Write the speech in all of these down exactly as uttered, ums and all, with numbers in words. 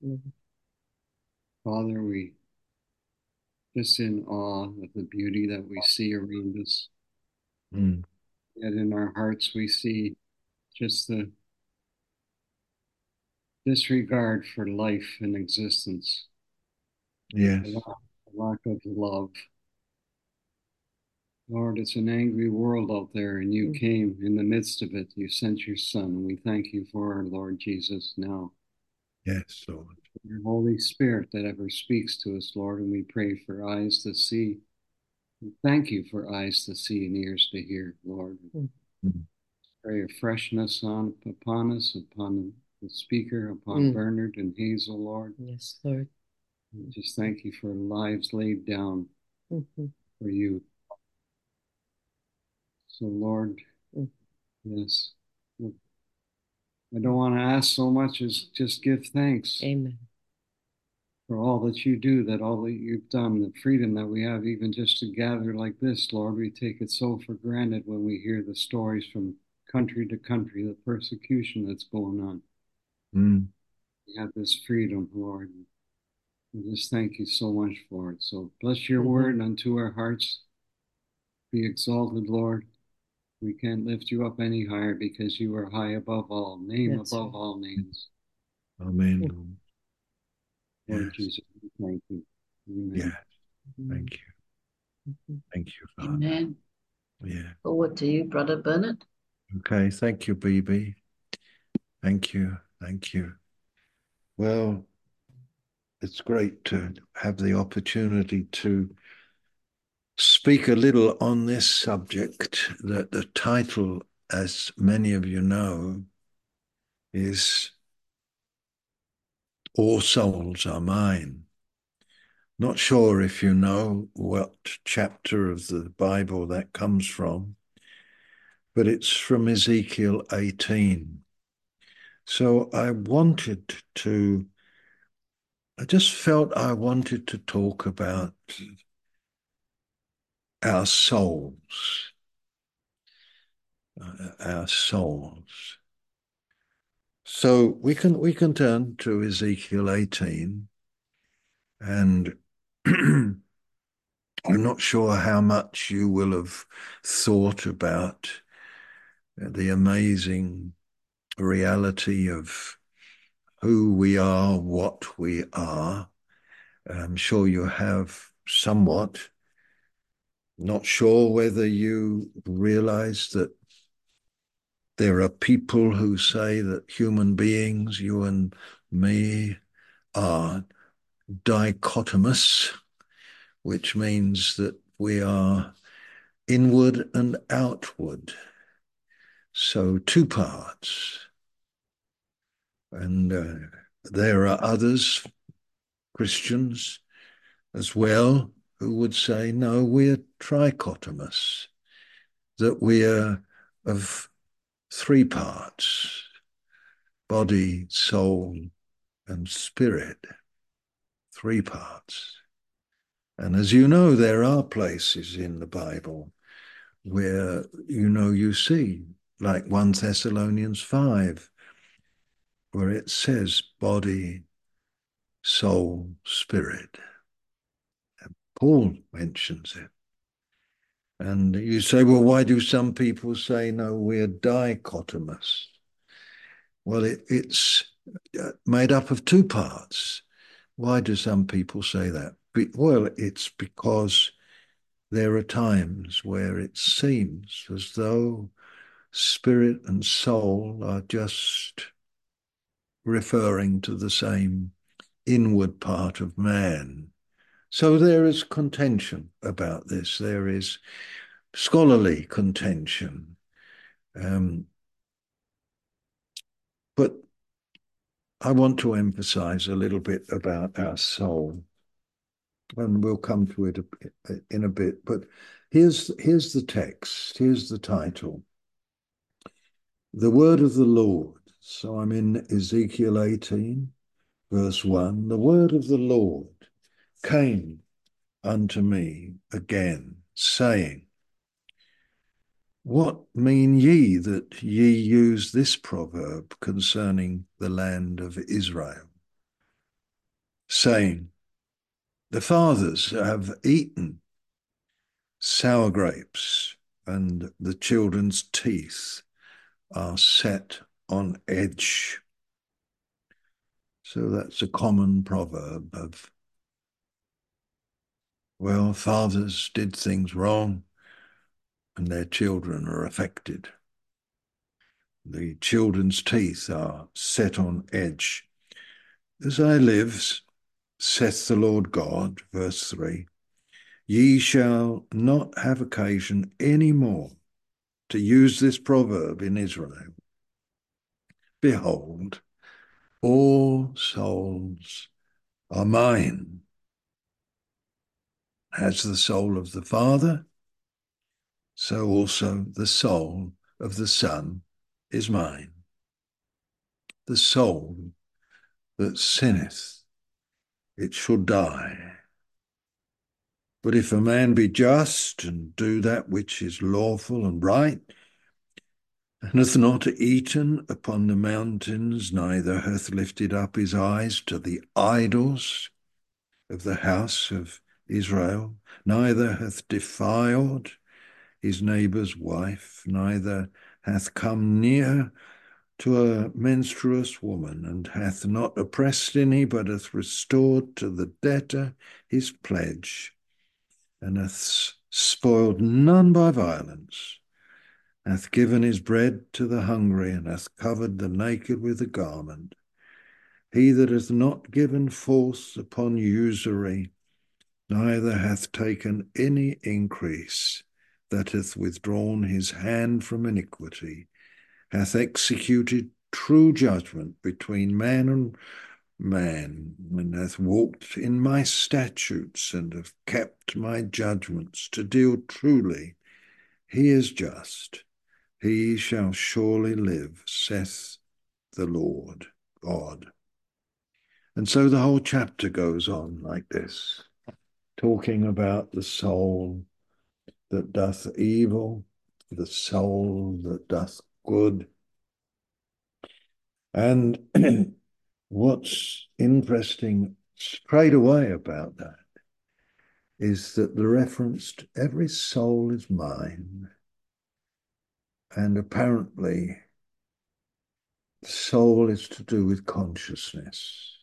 Mhm. Father, we just in awe of the beauty that we see around us. Mm. Yet in our hearts, we see just the disregard for life and existence, Yes, a lack, a lack of love. Lord, it's an angry world out there, and you Mm. came in the midst of it. You sent your Son, and we thank you for our Lord Jesus now. yes, Lord. Your Holy Spirit that ever speaks to us, Lord, and we pray for eyes to see. We thank you for eyes to see and ears to hear, Lord. Mm. Mm. Pray a freshness on upon us, upon the speaker, upon Mm. Bernard and Hazel, Lord. Yes, Lord. We just thank you for lives laid down Mhm. for you. So, Lord, Mm. yes, I don't want to ask so much as just give thanks Amen. for all that you do, that all that you've done, the freedom that we have, even just to gather like this, Lord. We take it so for granted when we hear the stories from country to country, the persecution that's going on. Mm. We have this freedom, Lord. We just thank you so much for it. So bless your Mhm. word unto our hearts. Be exalted, Lord. We can't lift you up any higher because you are high above all, name That's above right. all names. Amen, Oh, Lord. Lord Yes, Jesus, we thank you. Amen. yes. Amen. Thank you. Mhm. Thank you, Father. Amen. Yeah. Forward to you, Brother Bernard. Okay. Thank you, B B. Thank you. Thank you. Well, it's great to have the opportunity to speak a little on this subject. That the title, as many of you know, is All Souls Are Mine. Not sure if you know what chapter of the Bible that comes from, but it's from Ezekiel eighteen. So I wanted to, I just felt I wanted to talk about our souls, uh, our souls. So we can we can turn to Ezekiel eighteen, and I'm not sure how much you will have thought about the amazing reality of who we are, what we are. I'm sure you have somewhat. Not sure whether you realize that there are people who say that human beings, you and me, are dichotomous, which means that we are inward and outward. So, two parts. And uh, there are others, Christians as well, who would say, no, we're trichotomous, that we are of three parts: body, soul, and spirit. Three parts. And as you know, there are places in the Bible where, you know, you see, like First Thessalonians five, where it says body, soul, spirit. Paul mentions it. And you say, well, why do some people say, no, we're dichotomous? Well, it, it's uh, made up of two parts. Why do some people say that? Be, well, it's because there are times where it seems as though spirit and soul are just referring to the same inward part of man. So there is contention about this. There is scholarly contention. Um, but I want to emphasize a little bit about our soul, and we'll come to it in a bit. But here's, here's the text, here's the title: The word of the Lord. So I'm in Ezekiel eighteen, verse one. The word of the Lord came unto me again, saying, What mean ye that ye use this proverb concerning the land of Israel? saying, the fathers have eaten sour grapes, and the children's teeth are set on edge. So that's a common proverb of, well, fathers did things wrong and their children are affected. The children's teeth are set on edge. As I live, saith the Lord God, verse three, ye shall not have occasion any more to use this proverb in Israel. Behold, all souls are mine. As the soul of the Father, so also the soul of the Son is mine. The soul that sinneth, it shall die. But if a man be just and do that which is lawful and right, and hath not eaten upon the mountains, neither hath lifted up his eyes to the idols of the house of Israel, neither hath defiled his neighbour's wife, neither hath come near to a menstruous woman, and hath not oppressed any, but hath restored to the debtor his pledge, and hath spoiled none by violence, hath given his bread to the hungry, and hath covered the naked with a garment. He that hath not given forth upon usury, neither hath taken any increase, that hath withdrawn his hand from iniquity, hath executed true judgment between man and man, and hath walked in my statutes, and hath kept my judgments to deal truly, he is just. He shall surely live, saith the Lord God. And so the whole chapter goes on like this, talking about the soul that doth evil, the soul that doth good. And what's interesting straight away about that is that the reference to every soul is mine, and apparently soul is to do with consciousness.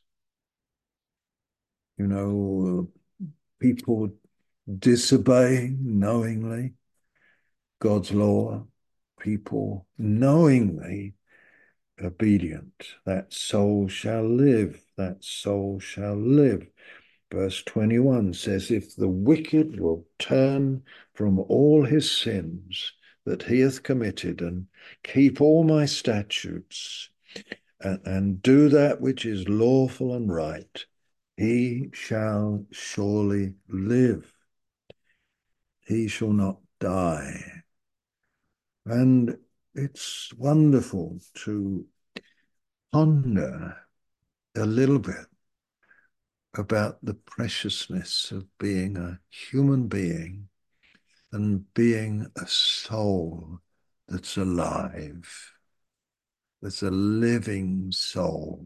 You know, people disobey knowingly God's law, people knowingly obedient. That soul shall live, that soul shall live. Verse twenty-one says, if the wicked will turn from all his sins that he hath committed, and keep all my statutes, and, and do that which is lawful and right, he shall surely live. He shall not die. And it's wonderful to ponder a little bit about the preciousness of being a human being and being a soul that's alive, that's a living soul,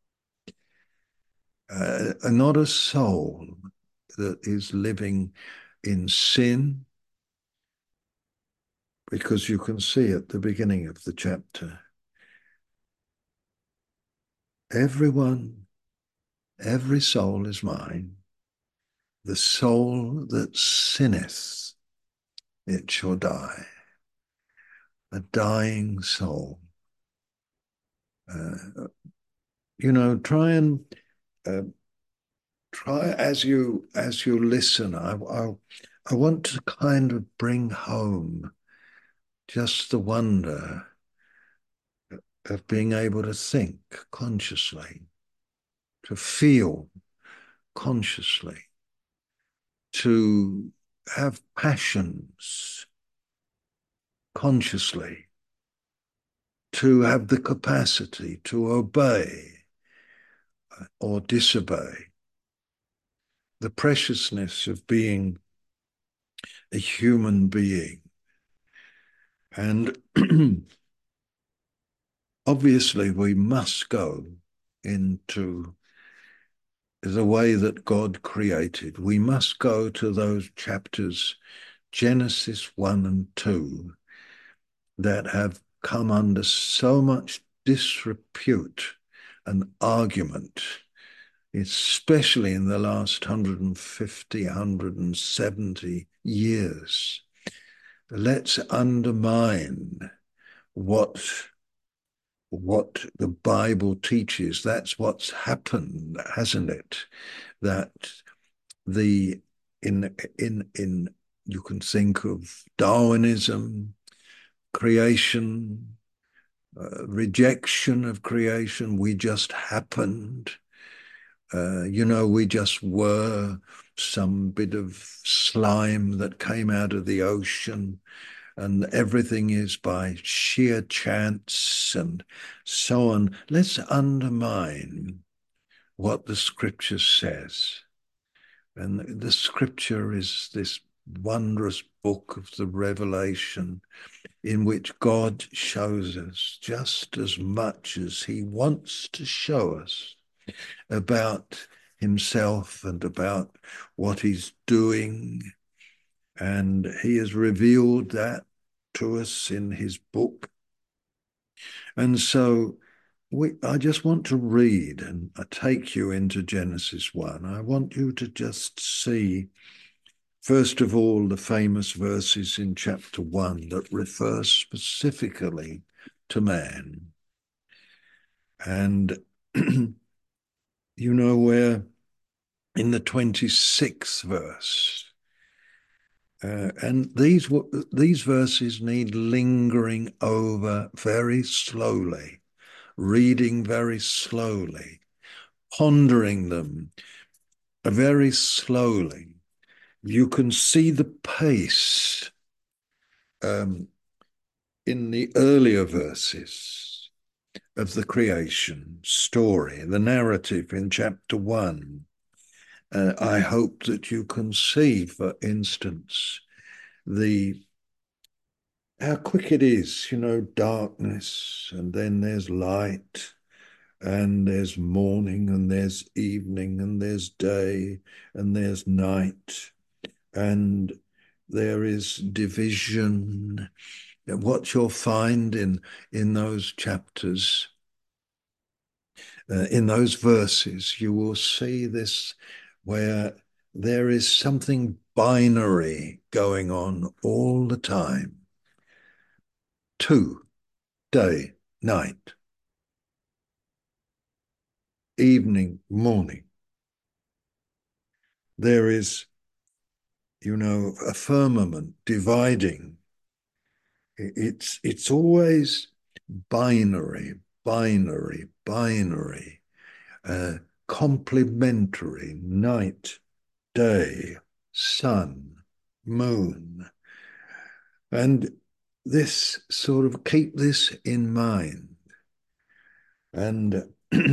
uh, and not a soul that is living in sin, because you can see at the beginning of the chapter, everyone, every soul is mine. The soul that sinneth, it shall die. A dying soul. Uh, you know, try and uh, try as you as you listen. I, I I want to kind of bring home just the wonder of being able to think consciously, to feel consciously, to have passions consciously, to have the capacity to obey or disobey. The preciousness of being a human being. And obviously we must go into the way that God created, we must go to those chapters, Genesis one and two, that have come under so much disrepute and argument, especially in the last one hundred fifty, one hundred seventy years. Let's undermine what what the Bible teaches. That's what's happened, hasn't it? That the in in in you can think of Darwinism, creation, uh, rejection of creation. We just happened. Uh, you know, we just were some bit of slime that came out of the ocean, and everything is by sheer chance and so on. Let's undermine what the scripture says. And the scripture is this wondrous book of the Revelation in which God shows us just as much as he wants to show us about himself and about what he's doing. And he has revealed that to us in his book. And so we, I just want to read and I take you into Genesis one. I want you to just see, first of all, the famous verses in chapter one that refer specifically to man. And you know where in the twenty-sixth verse, uh, and these these verses need lingering over very slowly, reading very slowly, pondering them very slowly. You can see the pace um, in the earlier verses of the creation story, the narrative in chapter one. Uh, I hope that you can see, for instance, the how quick it is, you know, darkness, and then there's light, and there's morning, and there's evening, and there's day, and there's night, and there is division. What you'll find in, in those chapters, uh, in those verses, you will see this where there is something binary going on all the time. Two, day, night, evening, morning. There is, you know, a firmament dividing. It's, it's always binary, binary, binary, uh, complementary, night, day, sun, moon. And this sort of, keep this in mind. And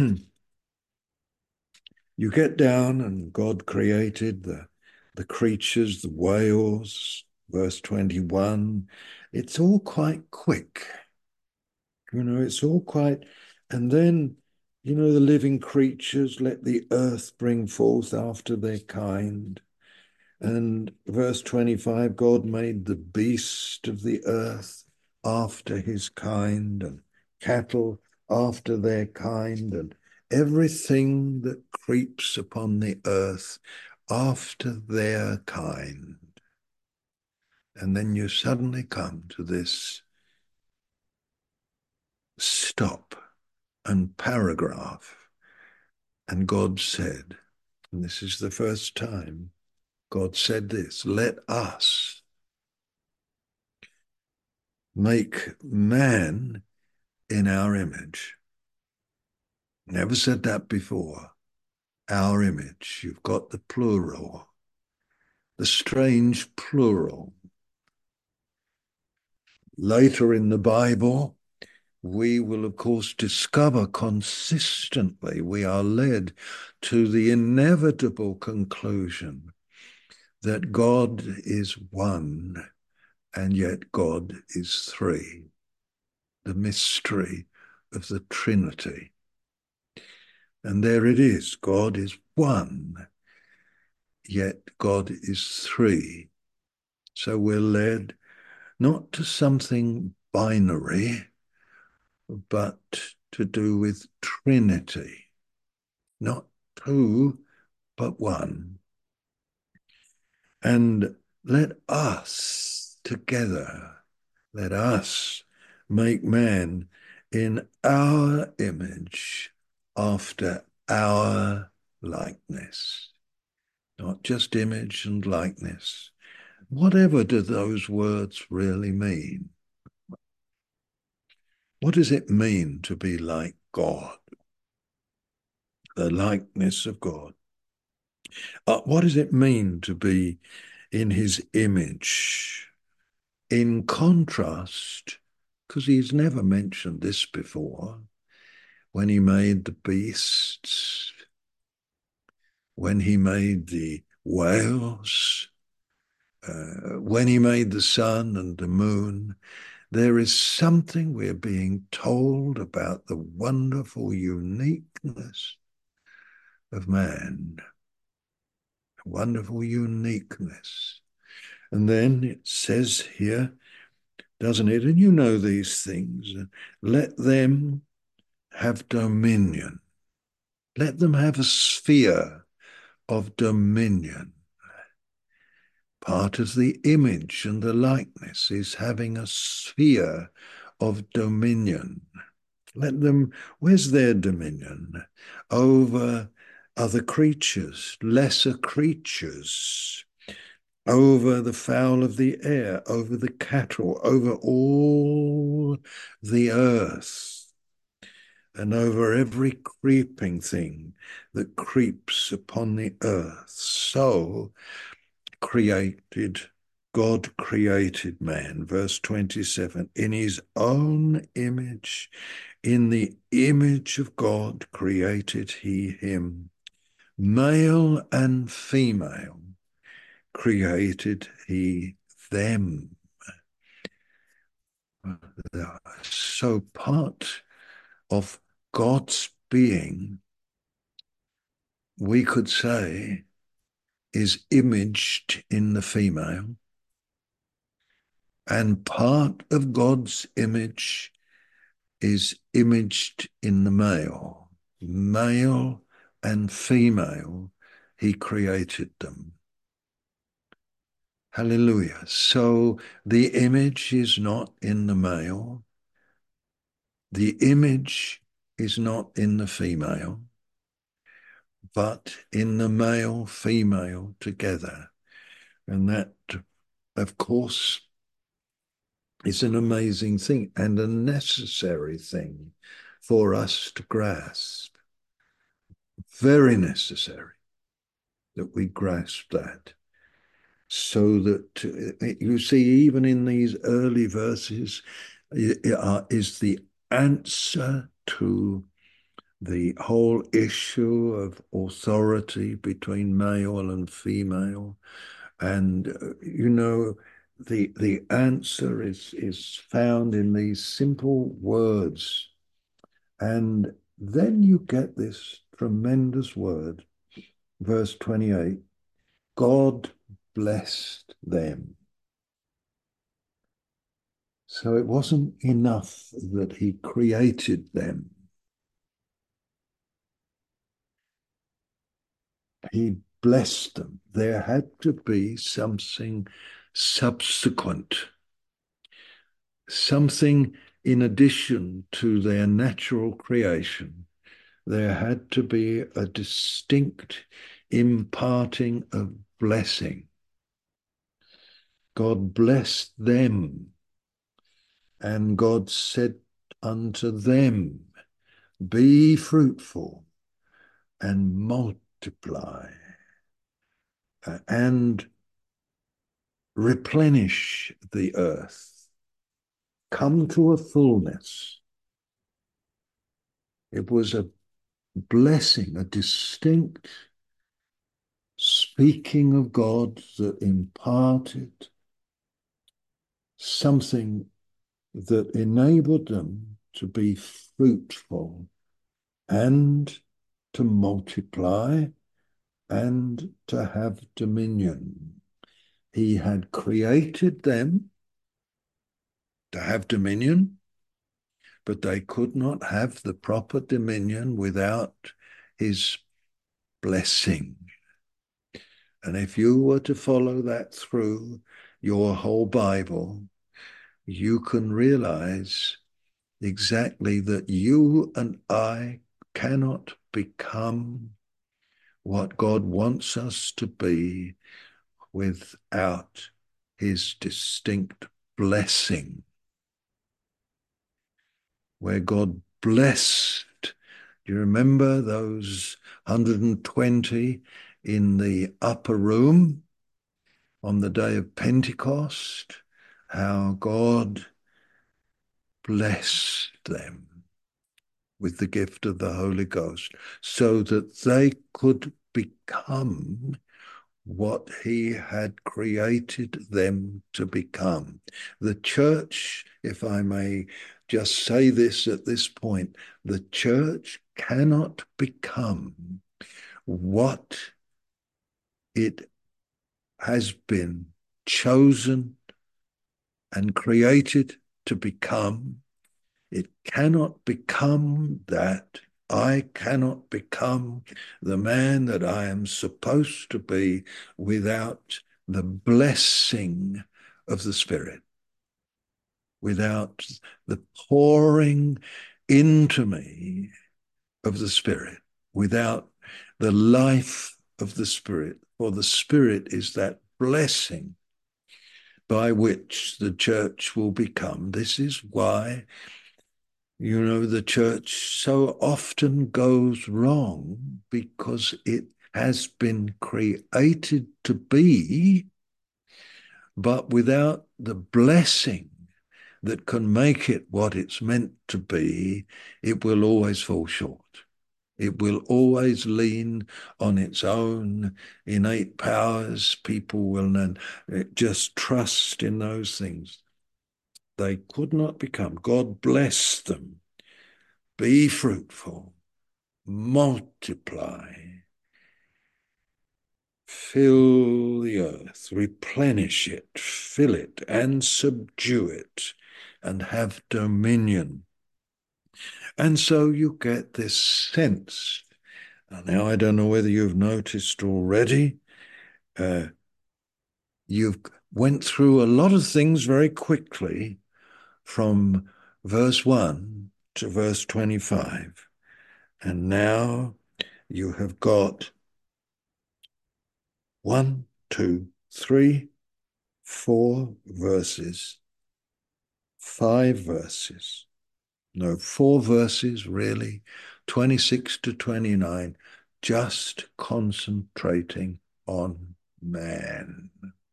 you get down and God created the, the creatures, the whales, verse twenty-one. It's all quite quick. You know, it's all quite, and then, you know, the living creatures, let the earth bring forth after their kind. And verse twenty-five, God made the beast of the earth after his kind, and cattle after their kind, and everything that creeps upon the earth after their kind. And then you suddenly come to this stop and paragraph. And God said, and this is the first time God said this, let us make man in our image. Never said that before. Our image. You've got the plural, the strange plural. Later in the Bible, we will, of course, discover consistently, we are led to the inevitable conclusion that God is one and yet God is three. The mystery of the Trinity. And there it is. God is one, yet God is three. So we're led not to something binary, but to do with Trinity. Not two, but one. And let us together, let us make man in our image after our likeness. Not just image and likeness. Whatever do those words really mean? What does it mean to be like God? The likeness of God. Uh, what does it mean to be in his image? In contrast, because he's never mentioned this before, when he made the beasts, when he made the whales, uh, when he made the sun and the moon, there is something we're being told about the wonderful uniqueness of man. Wonderful uniqueness. And then it says here, doesn't it? And you know these things. Let them have dominion. Let them have a sphere of dominion. Part of the image and the likeness is having a sphere of dominion. Let them, where's their dominion? Over other creatures, lesser creatures, over the fowl of the air, over the cattle, over all the earth, and over every creeping thing that creeps upon the earth. So created, God created man, verse twenty-seven, in his own image, in the image of God created he him. Male and female created he them. So part of God's being, we could say, is imaged in the female, and part of God's image is imaged in the male. Male and female, he created them. Hallelujah. So the image is not in the male. The image is not in the female, but in the male, female together. And that, of course, is an amazing thing and a necessary thing for us to grasp. Very necessary that we grasp that. So that, uh, you see, even in these early verses, uh, is the answer to the whole issue of authority between male and female. And, uh, you know, the the answer is, is found in these simple words. And then you get this tremendous word, verse twenty-eight, God blessed them. So it wasn't enough that he created them. He blessed them. There had to be something subsequent, something in addition to their natural creation. There had to be a distinct imparting of blessing. God blessed them, and God said unto them, be fruitful and multiply uh, and replenish the earth. Come to a fullness. It was a blessing, a distinct speaking of God that imparted something that enabled them to be fruitful and to multiply and to have dominion. He had created them to have dominion, but they could not have the proper dominion without his blessing. And if you were to follow that through your whole Bible, you can realize exactly that you and I cannot become what God wants us to be without his distinct blessing. Where God blessed, do you remember those one hundred twenty in the upper room on the day of Pentecost? How God blessed them with the gift of the Holy Ghost so that they could become what he had created them to become. The church, if I may just say this at this point, the church cannot become what it has been chosen and created to become. It cannot become that. I cannot become the man that I am supposed to be without the blessing of the Spirit, without the pouring into me of the Spirit, without the life of the Spirit. For the Spirit is that blessing by which the church will become. This is why, you know, the church so often goes wrong, because it has been created to be, but without the blessing that can make it what it's meant to be, it will always fall short. It will always lean on its own innate powers. People will then just trust in those things. They could not become. God bless them. Be fruitful, multiply, fill the earth, replenish it, fill it, and subdue it, and have dominion. And so you get this sense. Now, I don't know whether you've noticed already, uh, you've went through a lot of things very quickly from verse one to verse twenty-five. And now you have got one, two, three, four verses, five verses. No, four verses really, twenty-six to twenty-nine, just concentrating on man.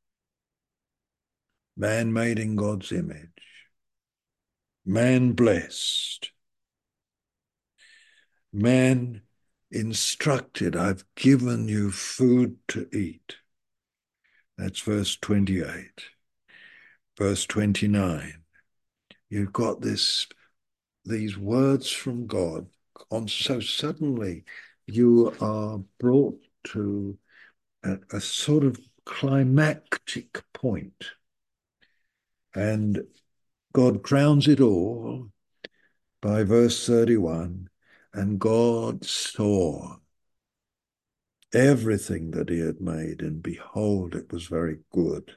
Man made in God's image. Man blessed. Man instructed, I've given you food to eat. That's verse twenty-eight. Verse twenty-nine. You've got this, these words from God. On, so suddenly you are brought to a, a sort of climactic point. And God crowns it all by verse thirty-one. And God saw everything that he had made, and behold, it was very good.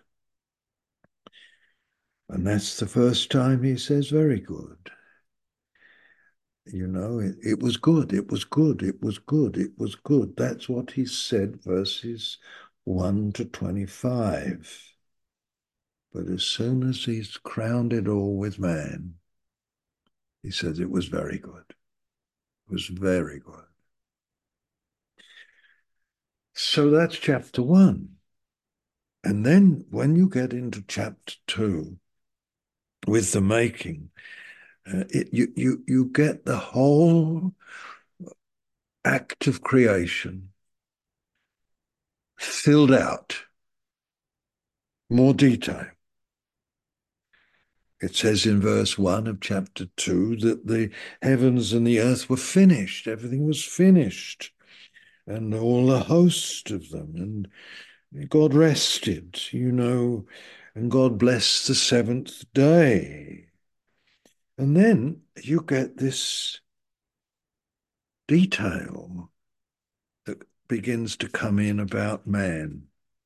And that's the first time he says very good. You know, it, it was good, it was good, it was good, it was good. That's what he said, verses one to twenty-five. But as soon as he's crowned it all with man, he says it was very good. It was very good. So that's chapter one. And then when you get into chapter two, with the making, uh, it, you, you, you get the whole act of creation filled out, more detail. It says in verse one of chapter two that the heavens and the earth were finished. Everything was finished, and all the host of them. And God rested, you know, and God blessed the seventh day. And then you get this detail that begins to come in about man.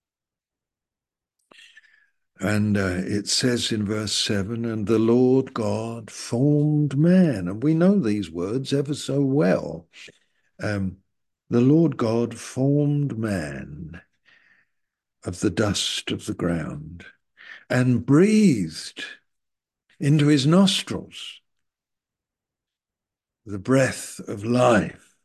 And uh, it says in verse seven, and the Lord God formed man. And we know these words ever so well. Um, the Lord God formed man of the dust of the ground and breathed into his nostrils the breath of life.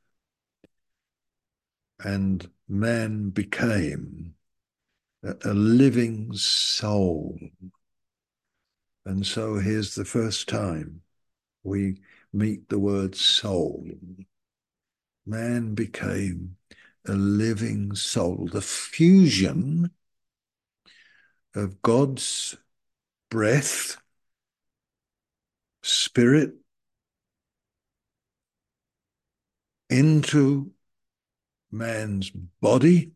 And man became a, a living soul. And so here's the first time we meet the word soul. Man became a living soul, the fusion of God's breath, spirit, into man's body,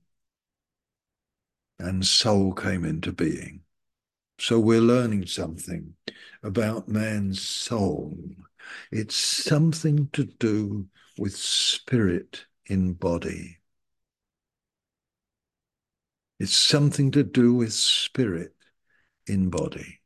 and soul came into being. So we're learning something about man's soul. It's something to do with spirit in body. It's something to do with spirit in body.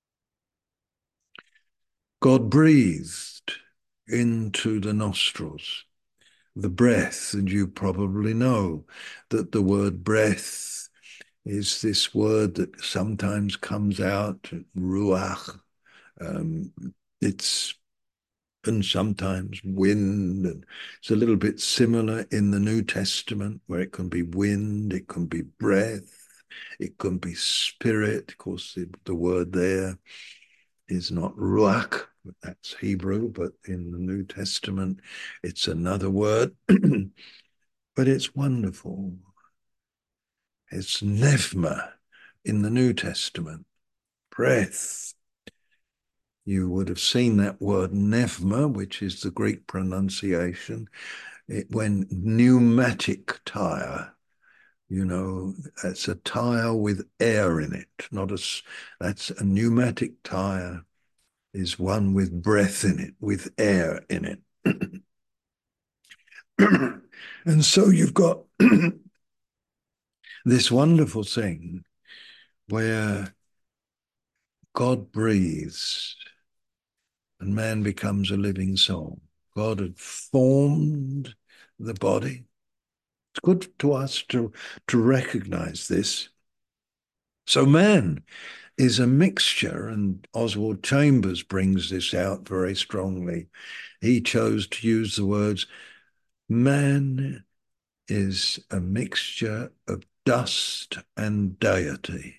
God breathed into the nostrils the breath, and you probably know that the word breath is this word that sometimes comes out, ruach. Um, it's and sometimes wind, and it's a little bit similar in the New Testament, where it can be wind, it can be breath, it can be spirit. Of course, the, the word there is not ruach, that's Hebrew, but in the New Testament, it's another word. But it's wonderful. It's nevma in the New Testament, breath. You would have seen that word nevma, which is the Greek pronunciation, it, when pneumatic tire, you know, it's a tire with air in it, not a, that's a pneumatic tire is one with breath in it, with air in it. And so you've got this wonderful thing where God breathes and man becomes a living soul. God had formed the body. It's good to us to, to recognize this. So man is a mixture, and Oswald Chambers brings this out very strongly. He chose to use the words, man is a mixture of dust and deity.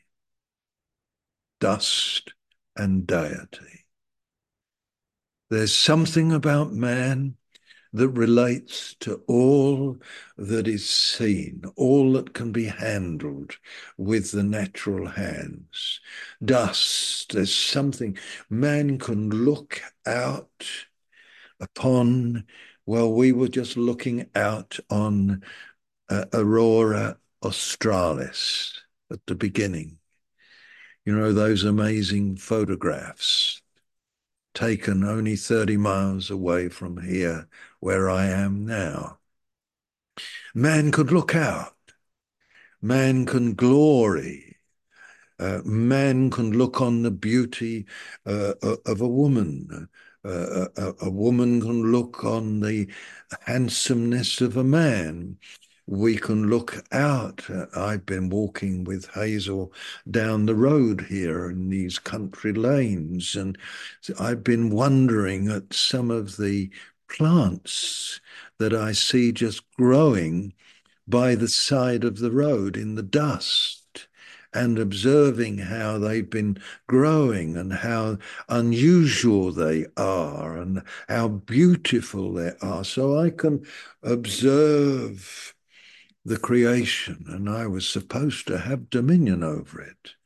Dust and deity. There's something about man that relates to all that is seen, all that can be handled with the natural hands. Dust, there's something, man can look out upon, well, we were just looking out on uh, Aurora Australis at the beginning. You know, those amazing photographs taken only thirty miles away from here, where I am now. Man could look out. Man can glory. Uh, man can look on the beauty uh, of a woman. Uh, a, a woman can look on the handsomeness of a man. We can look out. Uh, I've been walking with Hazel down the road here in these country lanes, and I've been wondering at some of the plants that I see just growing by the side of the road in the dust, and observing how they've been growing and how unusual they are and how beautiful they are. So I can observe the creation, and I was supposed to have dominion over it.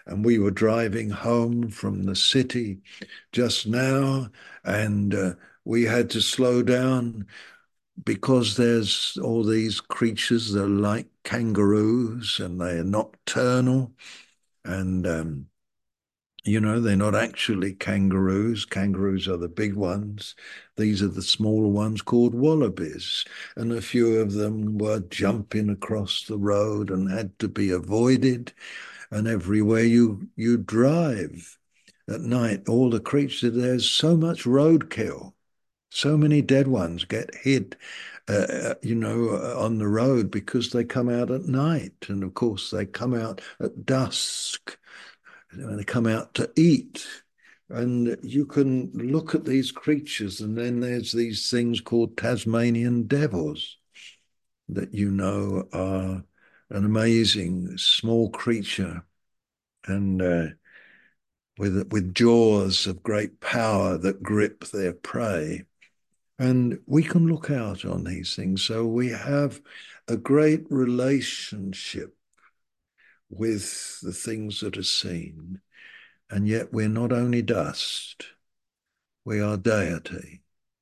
And we were driving home from the city just now, and uh, we had to slow down because there's all these creatures that are like kangaroos, and they are nocturnal, and um, you know, they're not actually kangaroos. Kangaroos are the big ones. These are the smaller ones called wallabies. And a few of them were jumping across the road and had to be avoided. And everywhere you, you drive at night, all the creatures, there's so much roadkill. So many dead ones get hit, uh, you know, on the road because they come out at night. And of course, they come out at dusk. They come out to eat. And you can look at these creatures, and then there's these things called Tasmanian devils that you know are an amazing small creature, and uh, with with jaws of great power that grip their prey. And we can look out on these things. So we have a great relationship with the things that are seen. And yet we're not only dust, we are deity.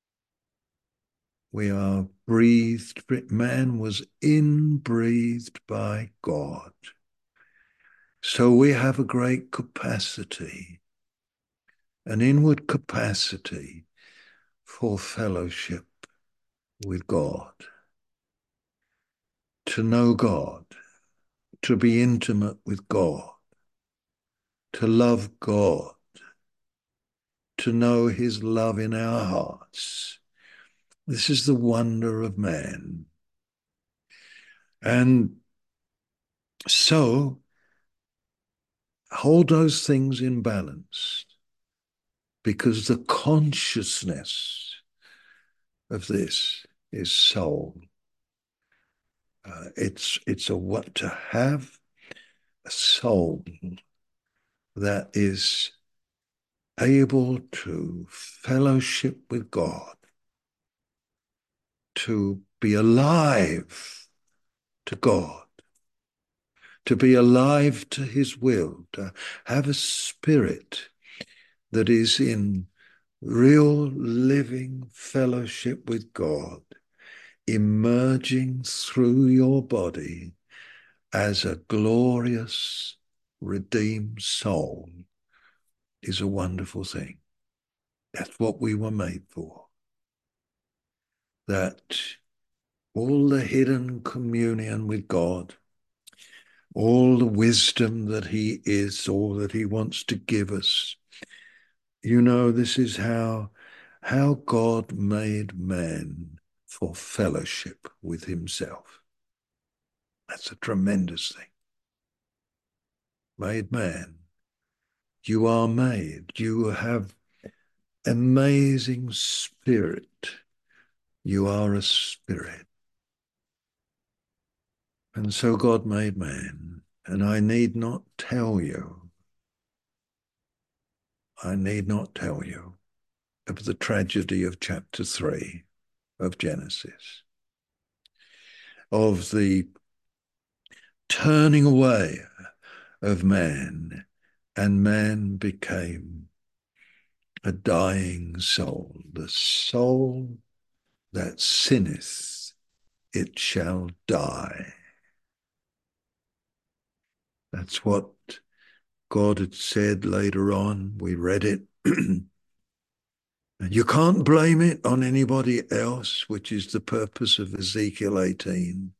We are breathed, man was inbreathed by God. So we have a great capacity, an inward capacity for fellowship with God, to know God, to be intimate with God, to love God, to know his love in our hearts. This is the wonder of man. And so hold those things in balance, because the consciousness of this is soul. Uh, it's it's a what to have a soul that is able to fellowship with God, to be alive to God, to be alive to his will, to have a spirit that is in real living fellowship with God, emerging through your body as a glorious, redeemed soul, is a wonderful thing. That's what we were made for. That all the hidden communion with God, all the wisdom that he is, all that he wants to give us, you know, this is how, how God made man, for fellowship with himself. That's a tremendous thing. Made man. You are made. You have amazing spirit. You are a spirit. And so God made man. And I need not tell you, I need not tell you of the tragedy of chapter three of Genesis, of the turning away of man, and man became a dying soul. The soul that sinneth, it shall die. That's what God had said later on. We read it. And you can't blame it on anybody else, which is the purpose of Ezekiel eighteen.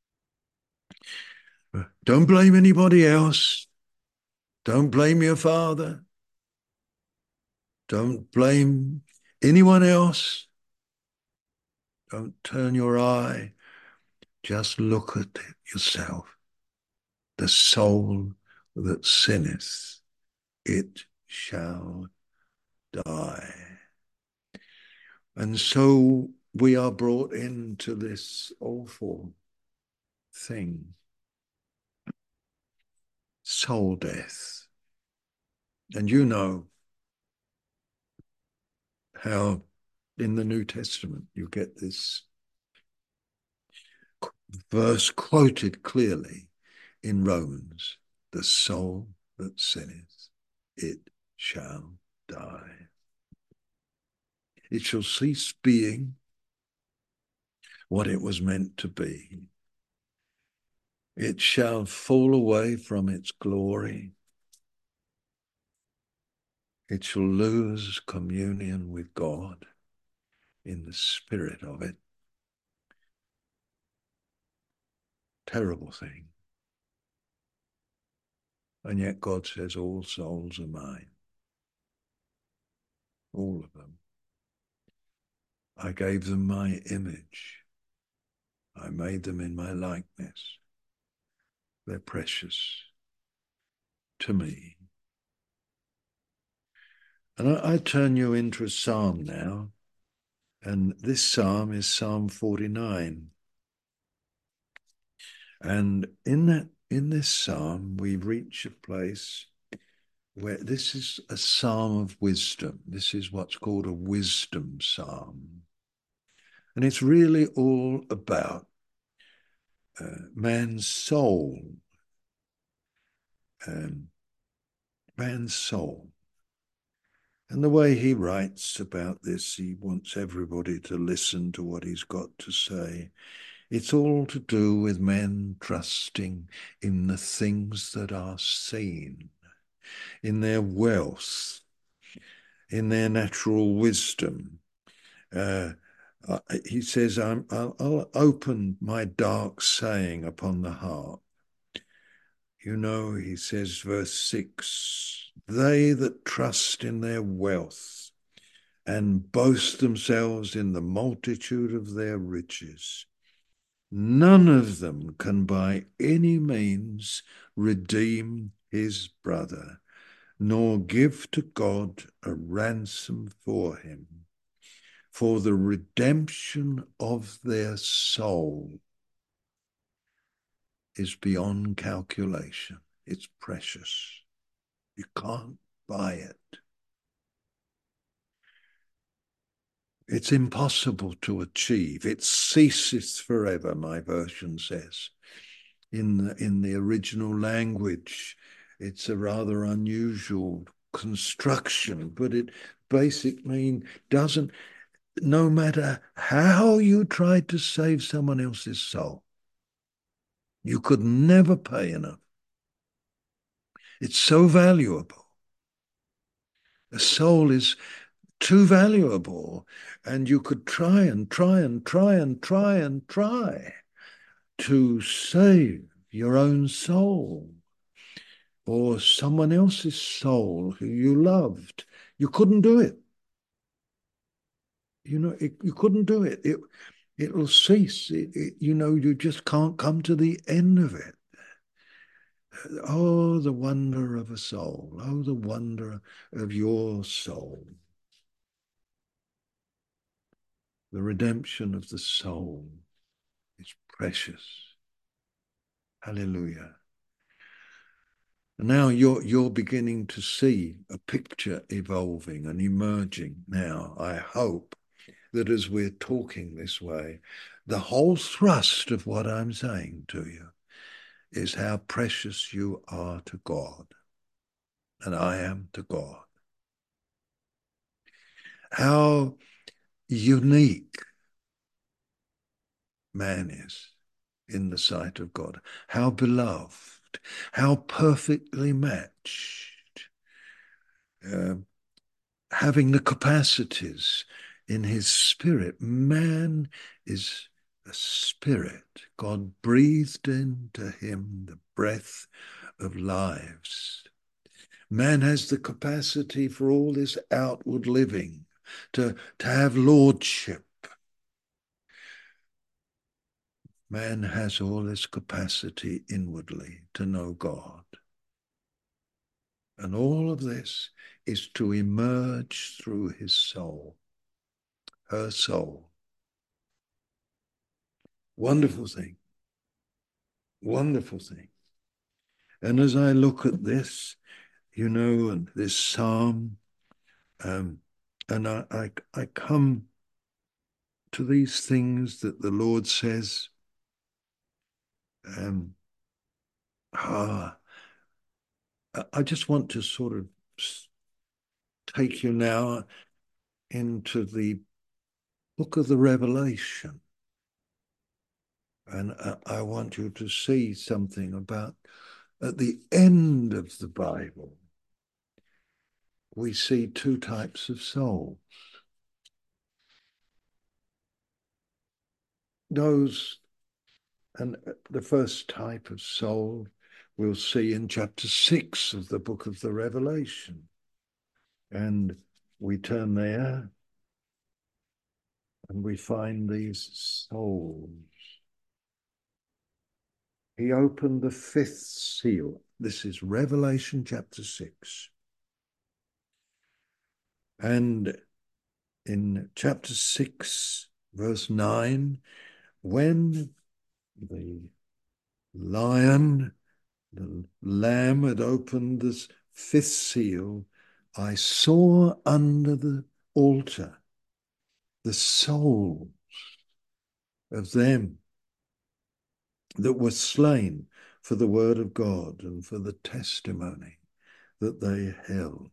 Don't blame anybody else. Don't blame your father. Don't blame anyone else. Don't turn your eye. Just look at it yourself. The soul that sinneth, it shall die. And so we are brought into this awful thing, soul death. And you know how in the New Testament you get this verse quoted clearly in Romans, the soul that sinneth, it shall die. It shall cease being what it was meant to be. It shall fall away from its glory. It shall lose communion with God in the spirit of it. Terrible thing. And yet God says, all souls are mine. All of them. I gave them my image. I made them in my likeness. They're precious to me. And I, I turn you into a psalm now. And this psalm is Psalm forty-nine. And in that, in this psalm, we reach a place where this is a psalm of wisdom. This is what's called a wisdom psalm. And it's really all about uh, man's soul. Um, man's soul. And the way he writes about this, he wants everybody to listen to what he's got to say. It's all to do with men trusting in the things that are seen, in their wealth, in their natural wisdom. Uh, uh, he says, I'm, I'll, I'll open my dark saying upon the harp. You know, he says, verse six, they that trust in their wealth and boast themselves in the multitude of their riches, none of them can by any means redeem his brother, nor give to God a ransom for him. For the redemption of their soul is beyond calculation. It's precious. You can't buy it. It's impossible to achieve. It ceases forever, my version says. In the, in the original language, it's a rather unusual construction, but it basically doesn't, no matter how you tried to save someone else's soul, you could never pay enough. It's so valuable. A soul is too valuable, and you could try and try and try and try and try to save your own soul or someone else's soul who you loved. You couldn't do it. You know, it, you couldn't do it. It it'll cease. It, it, you know, you just can't come to the end of it. Oh, the wonder of a soul. Oh, the wonder of your soul. The redemption of the soul is precious. Hallelujah. And now you're, you're beginning to see a picture evolving and emerging now. I hope that as we're talking this way, the whole thrust of what I'm saying to you is how precious you are to God, and I am to God. How unique man is in the sight of God, how beloved, how perfectly matched, uh, having the capacities in his spirit. Man is a spirit. God breathed into him the breath of lives. Man has the capacity for all this outward living, to, to have lordship. Man has all this capacity inwardly to know God. And all of this is to emerge through his soul, her soul. Wonderful thing. Wonderful thing. And as I look at this, you know, and this psalm, um, and I, I, I come to these things that the Lord says, um, ah, I just want to sort of take you now into the book of the Revelation. And I want you to see something about, at the end of the Bible, we see two types of souls. Those, and the first type of soul we'll see in chapter six of the book of the Revelation. And we turn there and we find these souls. He opened the fifth seal. This is Revelation chapter six. And in chapter six, verse nine, when the lion, the lamb had opened this fifth seal, I saw under the altar the souls of them that were slain for the word of God and for the testimony that they held.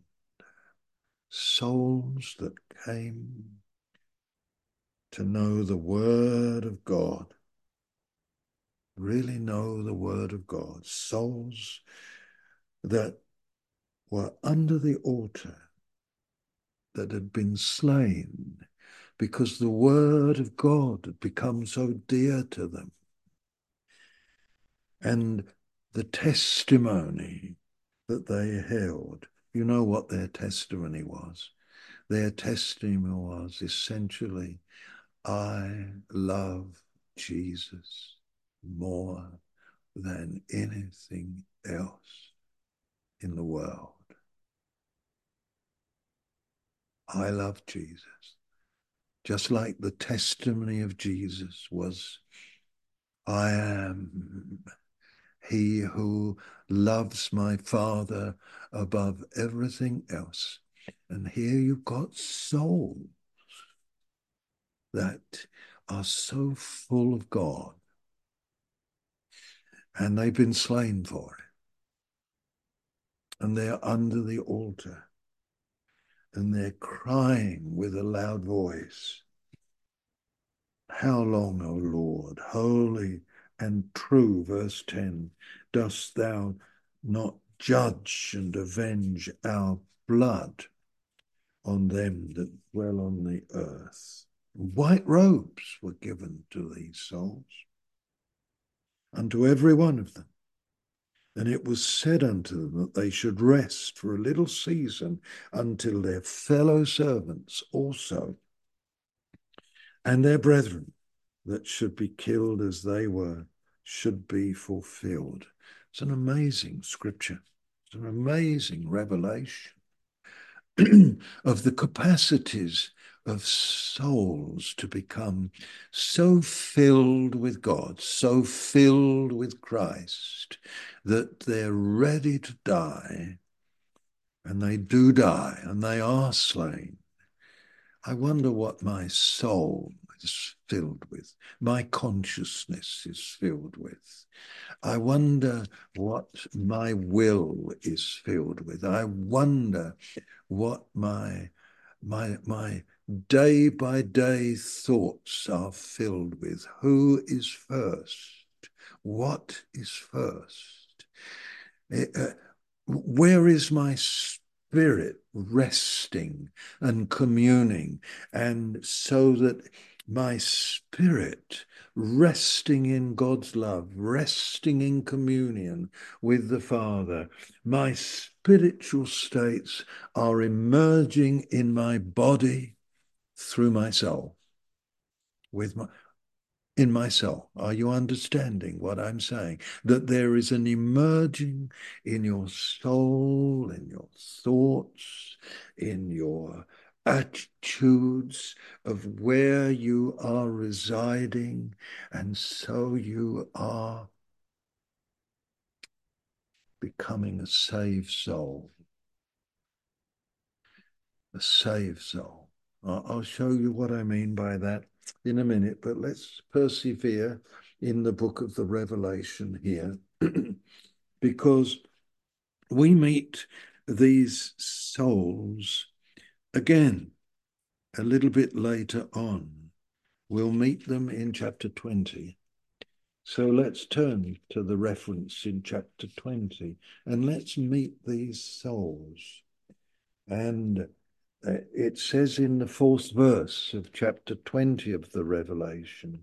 Souls that came to know the word of God, really know the word of God. Souls that were under the altar, that had been slain because the word of God had become so dear to them. And the testimony that they held, you know what their testimony was? Their testimony was essentially, I love Jesus more than anything else in the world. I love Jesus. Just like the testimony of Jesus was, I am he who loves my Father above everything else. And here you've got souls that are so full of God, and they've been slain for it. And they're under the altar, and they're crying with a loud voice, how long, O Lord, holy and true, verse ten, dost thou not judge and avenge our blood on them that dwell on the earth? White robes were given to these souls, unto every one of them. And it was said unto them that they should rest for a little season until their fellow servants also and their brethren that should be killed as they were should be fulfilled. It's an amazing scripture. It's an amazing revelation of the capacities of souls to become so filled with God, so filled with Christ, that they're ready to die, and they do die, and they are slain. I wonder what my soul is filled with, my consciousness is filled with. I wonder what my will is filled with. I wonder what my my my day by day thoughts are filled with. Who is first? What is first? Uh, where is my spirit resting and communing? And so that my spirit resting in God's love, resting in communion with the Father, my spiritual states are emerging in my body through my soul, with my in my soul. Are you understanding what I'm saying? That there is an emerging in your soul, in your thoughts, in your attitudes of where you are residing, and so you are becoming a saved soul. A saved soul. I'll show you what I mean by that in a minute, but let's persevere in the book of the Revelation here, because we meet these souls again a little bit later on. We'll meet them in chapter twenty. So let's turn to the reference in chapter twenty and let's meet these souls. And it says in the fourth verse of chapter twenty of the Revelation,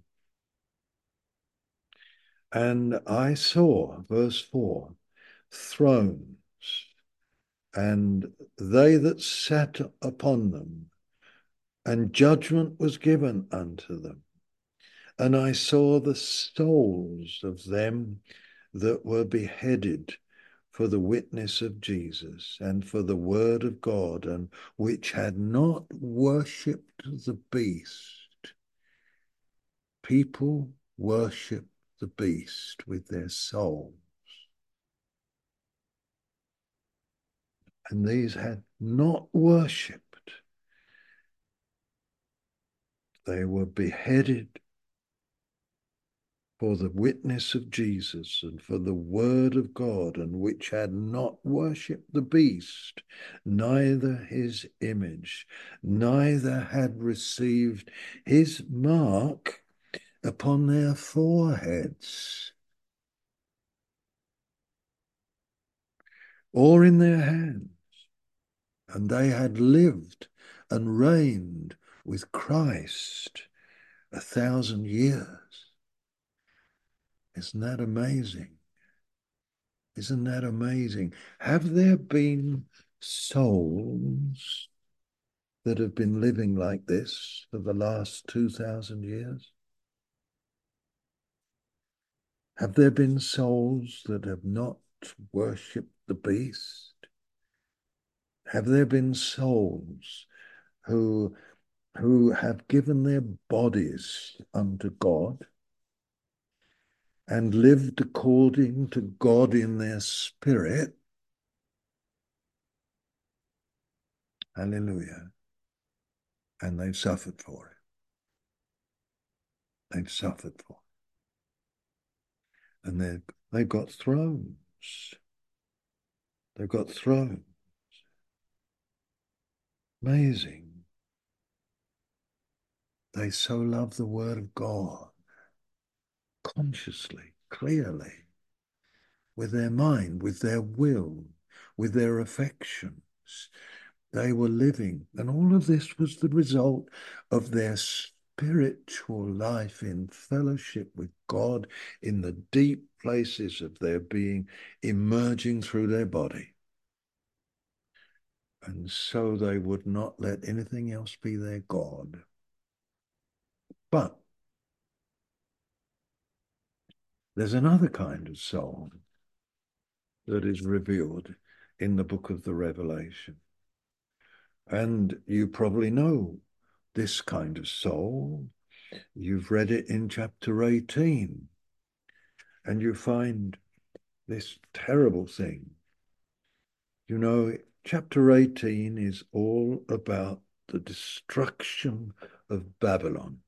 and I saw, verse four, thrones, and they that sat upon them, and judgment was given unto them. And I saw the souls of them that were beheaded for the witness of Jesus and for the word of God, and which had not worshipped the beast. People worship the beast with their souls. And these had not worshipped. They were beheaded for the witness of Jesus and for the word of God, and which had not worshipped the beast, neither his image, neither had received his mark upon their foreheads or in their hands. And they had lived and reigned with Christ a thousand years. Isn't that amazing? Isn't that amazing? Have there been souls that have been living like this for the last two thousand years? Have there been souls that have not worshipped the beast? Have there been souls who, who have given their bodies unto God and lived according to God in their spirit? Hallelujah. And they've suffered for it. They've suffered for it. And they've, they've got thrones. They've got thrones. Amazing. They so love the word of God consciously, clearly, with their mind, with their will, with their affections. They were living, and all of this was the result of their spiritual life in fellowship with God in the deep places of their being, emerging through their body. And so they would not let anything else be their God. But there's another kind of soul that is revealed in the book of the Revelation. And you probably know this kind of soul. You've read it in chapter eighteen. And you find this terrible thing. You know, chapter eighteen is all about the destruction of Babylon.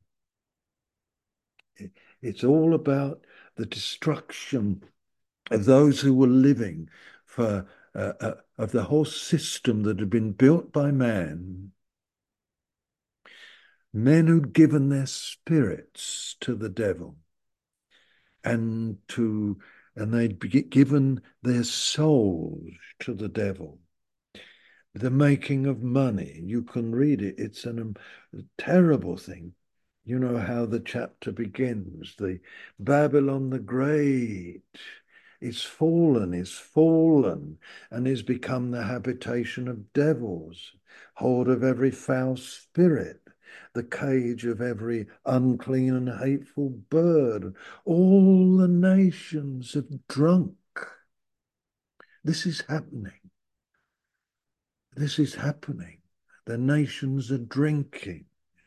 It's all about the destruction of those who were living for uh, uh, of the whole system that had been built by man. Men who'd given their spirits to the devil, and to and they'd be given their souls to the devil. The making of money, you can read it. It's an, um, a terrible thing. You know how the chapter begins. The Babylon the Great is fallen, is fallen, and is become the habitation of devils, hold of every foul spirit, the cage of every unclean and hateful bird. All the nations have drunk. This is happening. This is happening. The nations are drinking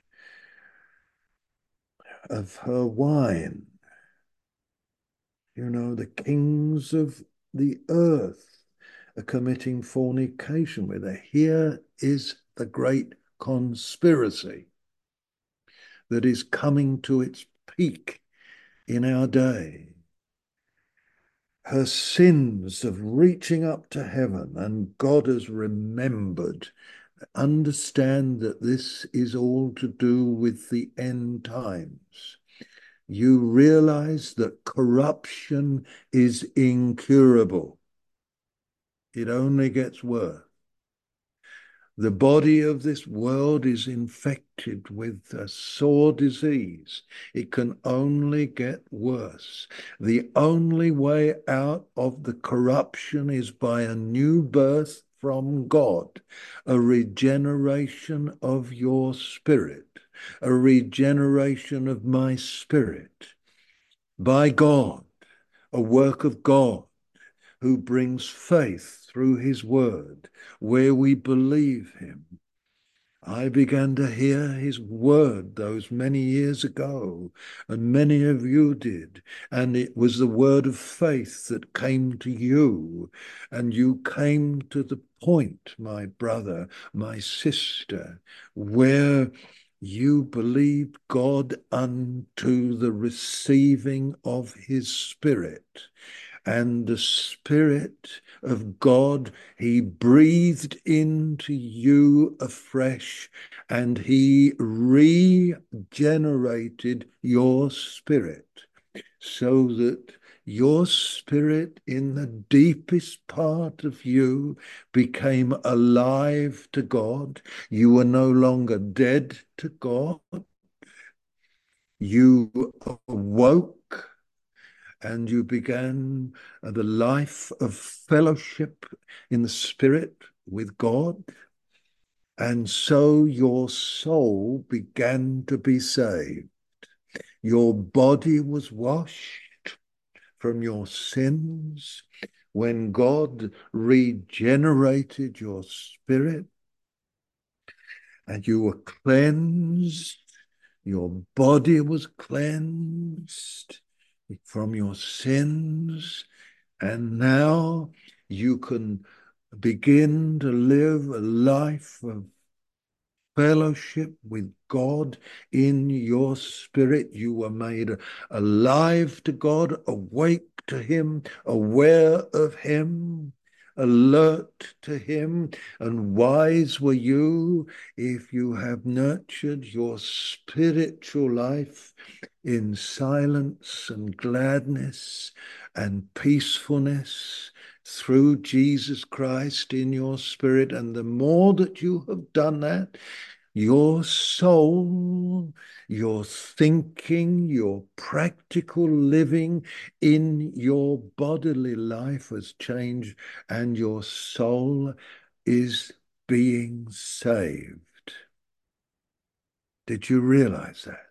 of her wine. You know, the kings of the earth are committing fornication with her. Here is the great conspiracy that is coming to its peak in our day. her sins of reaching up to heaven, and God has remembered. Understand that this is all to do with the end times. You realize that corruption is incurable. It only gets worse. The body of this world is infected with a sore disease. It can only get worse. The only way out of the corruption is by a new birth from God, a regeneration of your spirit, a regeneration of my spirit by God, a work of God who brings faith through his word, where we believe him. I began to hear his word those many years ago, and many of you did, and it was the word of faith that came to you, and you came to the point, my brother, my sister, where you believed God unto the receiving of his Spirit. And the Spirit of God, he breathed into you afresh, and he regenerated your spirit, so that your spirit in the deepest part of you became alive to God. You were no longer dead to God. You awoke, and you began the life of fellowship in the Spirit with God. And so your soul began to be saved. Your body was washed from your sins when God regenerated your spirit, and you were cleansed. Your body was cleansed from your sins, and now you can begin to live a life of fellowship with God in your spirit. You were made alive to God, awake to him, aware of him, alert to him, and wise were you if you have nurtured your spiritual life in silence and gladness and peacefulness through Jesus Christ in your spirit. And the more that you have done that, your soul, your thinking, your practical living in your bodily life has changed, and your soul is being saved. Did you realize that?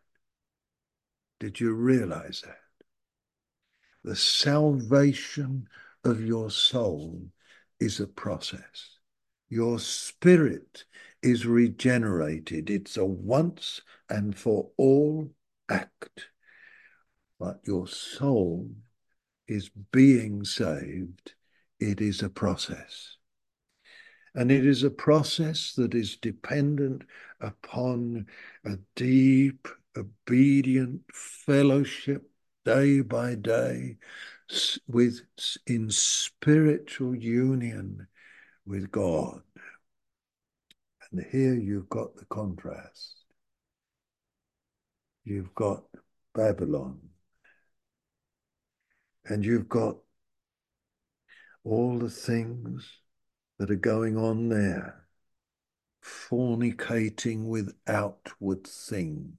Did you realize that? The salvation of your soul is a process. Your spirit is regenerated. It's a once and for all act. But your soul is being saved. It is a process. And it is a process that is dependent upon a deep, obedient fellowship day by day with in spiritual union with God. And here you've got the contrast. You've got Babylon, and you've got all the things that are going on there, fornicating with outward things.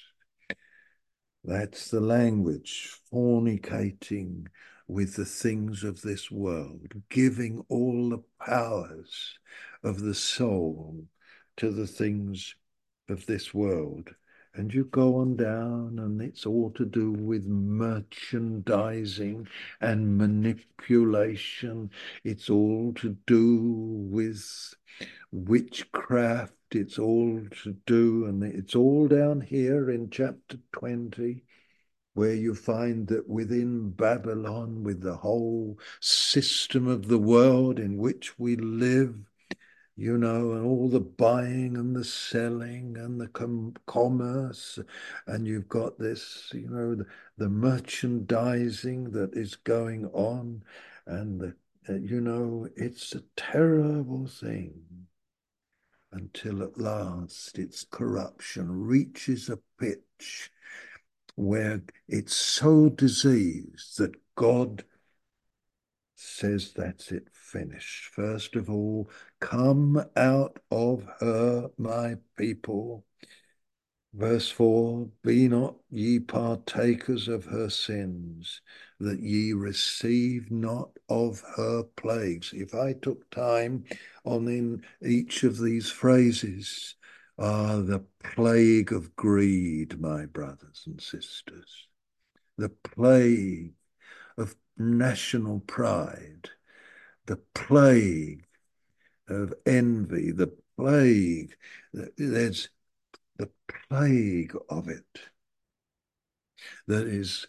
That's the language, fornicating with the things of this world, giving all the powers of the soul to the things of this world. And you go on down, and it's all to do with merchandising and manipulation. It's all to do with witchcraft. It's all to do, and it's all down here in chapter twenty, where you find that within Babylon, with the whole system of the world in which we live, you know, and all the buying and the selling and the com commerce, and you've got this, you know, the, the merchandising that is going on, and the, uh, you know, it's a terrible thing until at last its corruption reaches a pitch where it's so diseased that God says, that's it, finished. First of all, come out of her, my people. Verse four, be not ye partakers of her sins, that ye receive not of her plagues. If I took time on in each of these phrases, ah, the plague of greed, my brothers and sisters, the plague of national pride, the plague of envy, the plague, there's the plague of it. That is,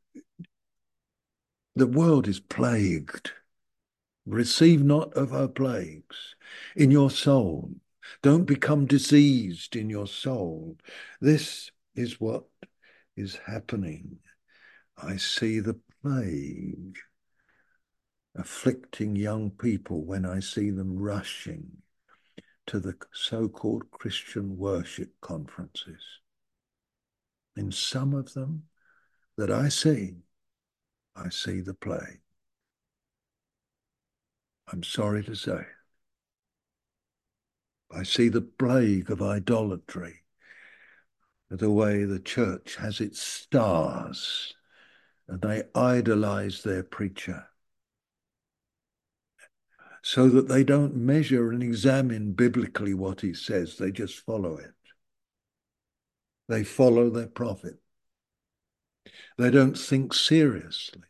the world is plagued. Receive not of her plagues in your soul. Don't become diseased in your soul. This is what is happening. I see the plague afflicting young people when I see them rushing to the so-called Christian worship conferences. In some of them that I see, I see the plague. I'm sorry to say. I see the plague of idolatry, the way the church has its stars, and they idolize their preacher, so that they don't measure and examine biblically what he says. They just follow it. They follow their prophet. They don't think seriously,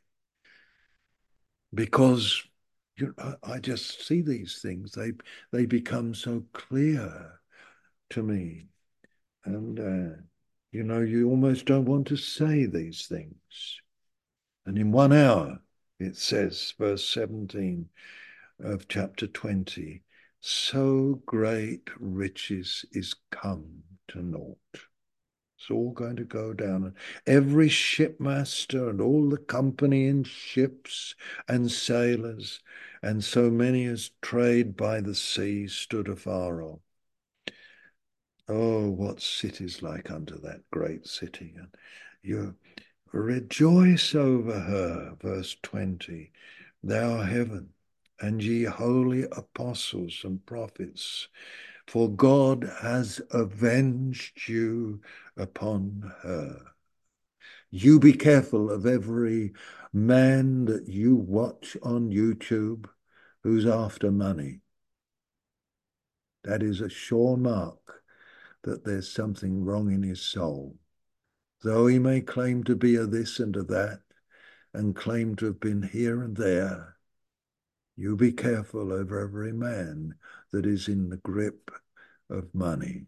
because you know, I just see these things. They, they become so clear to me. And, uh, you know, you almost don't want to say these things. And in one hour, it says, verse seventeen of chapter twenty, so great riches is come to naught. It's all going to go down. Every shipmaster and all the company in ships and sailors, and so many as trade by the sea, stood afar off. Oh, what cities like unto that great city. And you rejoice over her, verse twenty, thou heaven, and ye holy apostles and prophets, for God has avenged you upon her. You be careful of every man that you watch on YouTube who's after money. That is a sure mark that there's something wrong in his soul. Though he may claim to be a this and a that, and claim to have been here and there, you be careful of every man that is in the grip of money.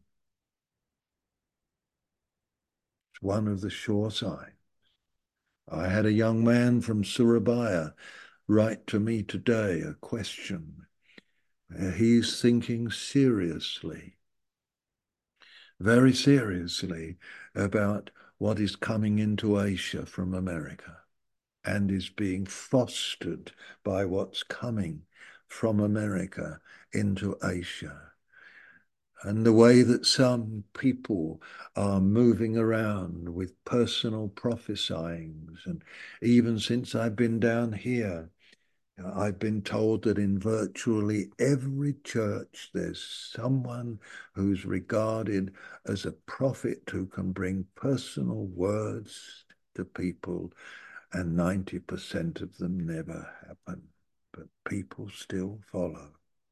It's one of the sure signs. I had a young man from Surabaya write to me today a question. He's thinking seriously, very seriously, about what is coming into Asia from America, and is being fostered by what's coming from America into Asia. And the way that some people are moving around with personal prophesyings. And even since I've been down here, I've been told that in virtually every church, there's someone who's regarded as a prophet who can bring personal words to people, and ninety percent of them never happen, but people still follow.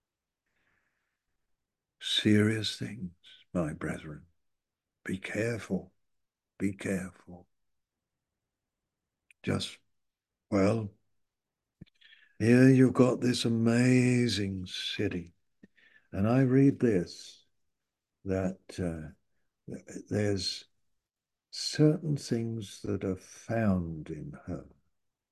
Serious things, my brethren. Be careful, be careful. Just, well, here you've got this amazing city. And I read this, that uh, there's certain things that are found in her,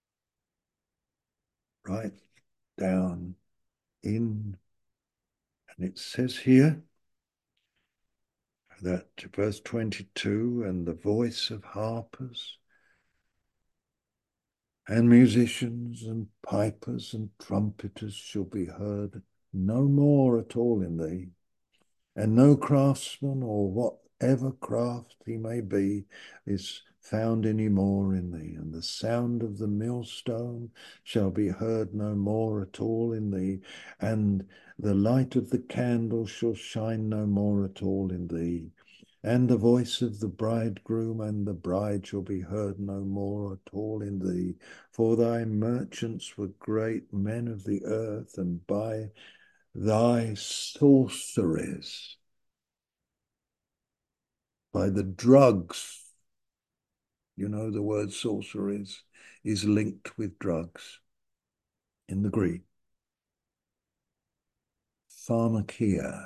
right down in And it says here that verse twenty-two, and the voice of harpers and musicians and pipers and trumpeters shall be heard no more at all in thee, and no craftsman or whatever craft he may be is found any more in thee, and the sound of the millstone shall be heard no more at all in thee, and the light of the candle shall shine no more at all in thee, and the voice of the bridegroom and the bride shall be heard no more at all in thee, for thy merchants were great men of the earth, and by thy sorceries, by the drugs, you know, the word sorceries is linked with drugs in the Greek. Pharmakia,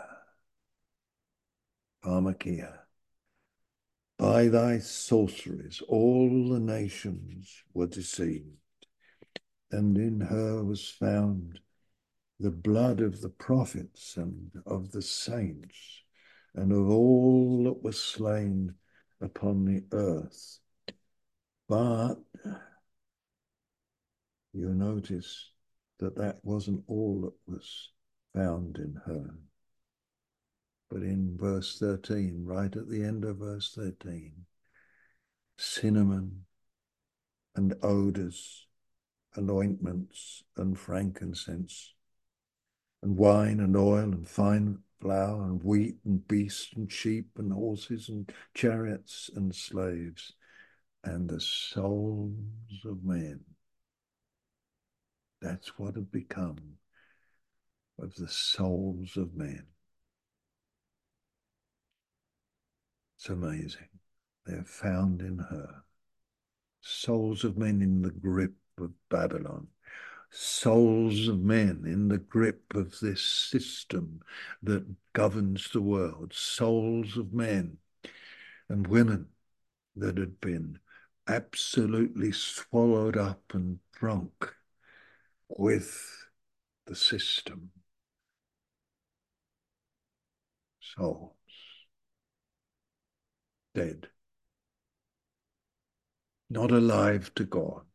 pharmakia. By thy sorceries all the nations were deceived, and in her was found the blood of the prophets and of the saints and of all that were slain upon the earth. But you notice that that wasn't all that was found in her. But in verse thirteen, right at the end of verse thirteen, cinnamon and odors and ointments and frankincense and wine and oil and fine flour and wheat and beasts and sheep and horses and chariots and slaves and the souls of men. That's what had become of the souls of men. It's amazing. They're found in her. Souls of men in the grip of Babylon. Souls of men in the grip of this system that governs the world. Souls of men and women that had been absolutely swallowed up and drunk with the system. Souls dead, not alive to God.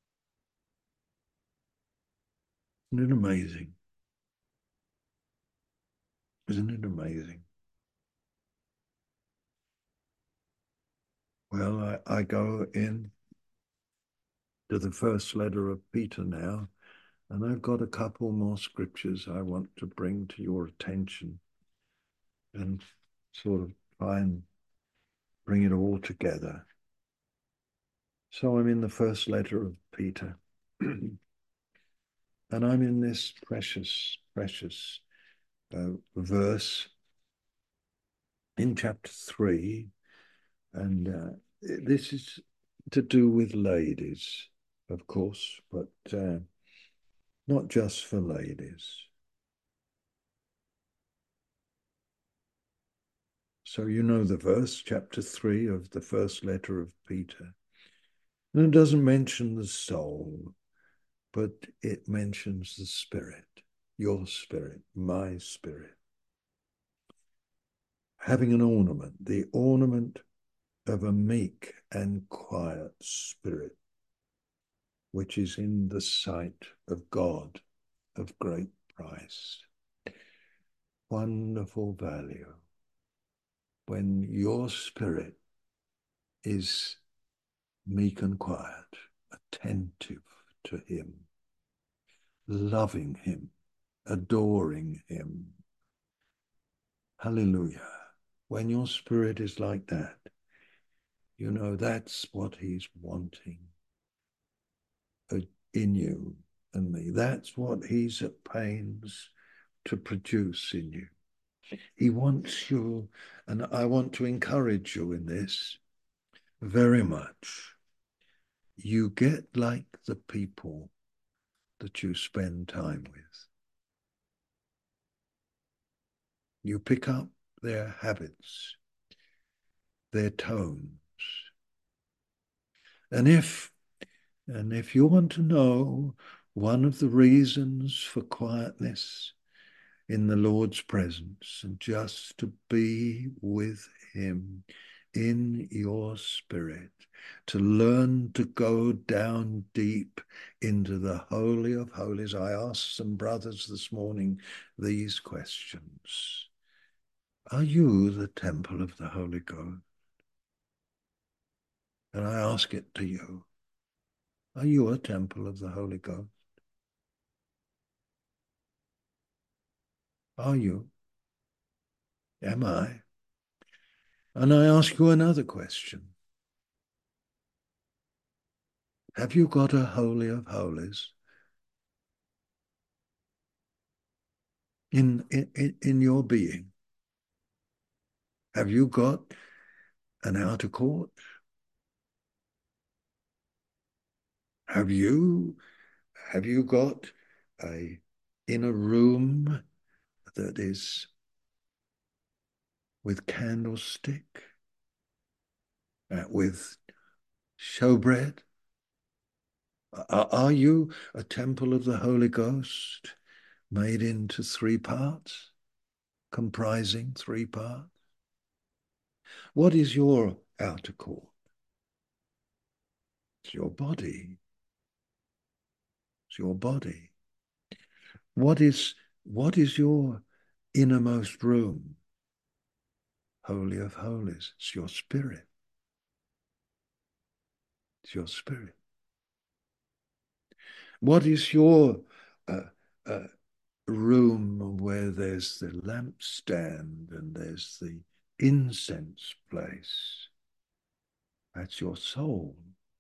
Isn't it amazing? Isn't it amazing? Well, I, I go in to the first letter of Peter now, and I've got a couple more scriptures I want to bring to your attention and sort of try and bring it all together. So I'm in the first letter of Peter, and I'm in this precious, precious uh, verse in chapter three, and uh, this is to do with ladies, of course, but uh, not just for ladies. So you know the verse, chapter three of the first letter of Peter. And it doesn't mention the soul, but it mentions the spirit, your spirit, my spirit. Having an ornament, the ornament of a meek and quiet spirit, which is in the sight of God of great price. Wonderful value. When your spirit is meek and quiet, attentive to him, loving him, adoring him. Hallelujah. When your spirit is like that, you know that's what he's wanting in you and me. That's what he's at pains to produce in you. He wants you, and I want to encourage you in this very much. You get like the people that you spend time with. You pick up their habits, their tones. And if, and if you want to know one of the reasons for quietness, in the Lord's presence and just to be with him in your spirit, to learn to go down deep into the Holy of Holies. I asked some brothers this morning these questions. Are you the temple of the Holy Ghost? And I ask it to you. Are you a temple of the Holy Ghost? Are you? Am I? And I ask you another question. Have you got a Holy of Holies in, in, in your being? Have you got an outer court? Have you, have you got a inner room that is with candlestick, uh, with showbread? Are, are you a temple of the Holy Ghost made into three parts, comprising three parts? What is your outer court? It's your body. It's your body. What is, what is your innermost room? Holy of Holies. It's your spirit. It's your spirit. What is your uh, uh, room where there's the lampstand and there's the incense place? That's your soul.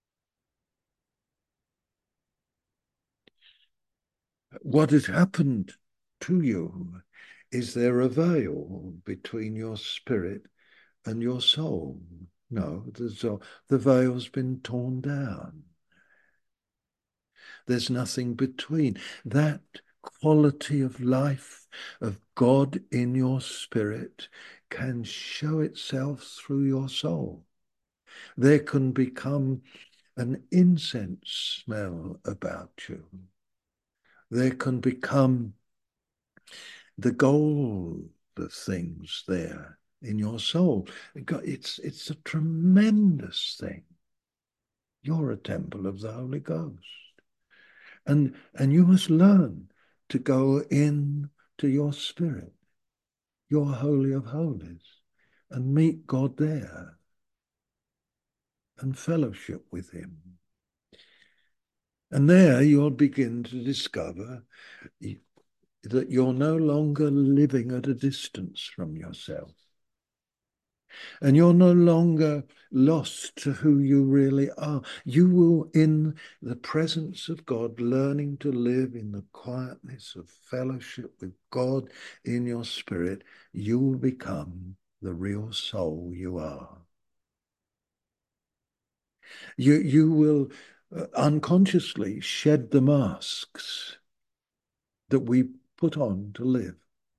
What has happened to you? Is there a veil between your spirit and your soul? No, the, the veil's been torn down. There's nothing between. That quality of life of God in your spirit can show itself through your soul. There can become an incense smell about you. There can become the gold of things there in your soul. It's, it's a tremendous thing. You're a temple of the Holy Ghost. And, and you must learn to go in to your spirit, your Holy of Holies, and meet God there and fellowship with him. And there you'll begin to discover that you're no longer living at a distance from yourself. And you're no longer lost to who you really are. You will, in the presence of God, learning to live in the quietness of fellowship with God in your spirit, you will become the real soul you are. You, you will uh, unconsciously shed the masks that we put on to live.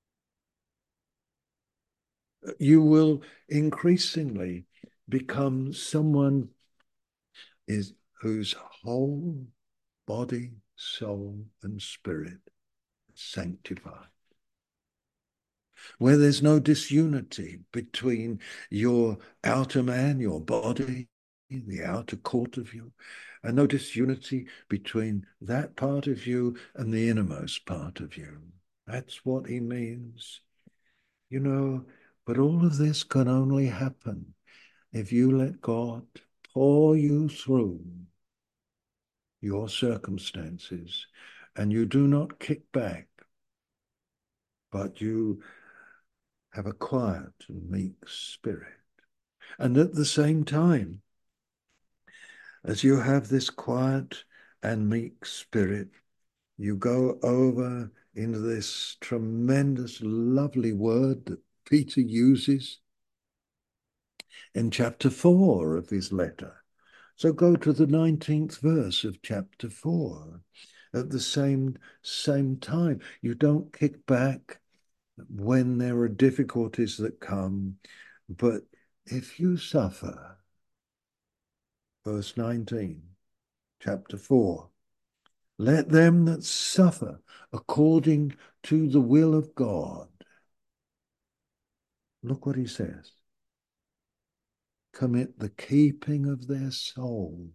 You will increasingly become someone is whose whole body, soul, and spirit sanctified. Where there's no disunity between your outer man, your body, the outer court of you, and no disunity between that part of you and the innermost part of you. That's what he means. You know, but all of this can only happen if you let God pour you through your circumstances and you do not kick back, but you have a quiet and meek spirit. And at the same time, as you have this quiet and meek spirit, you go over into this tremendous, lovely word that Peter uses in chapter four of his letter. So go to the nineteenth verse of chapter four. At the same, same time, you don't kick back when there are difficulties that come, but if you suffer, verse nineteen, chapter four, let them that suffer according to the will of God. Look what he says. Commit the keeping of their soul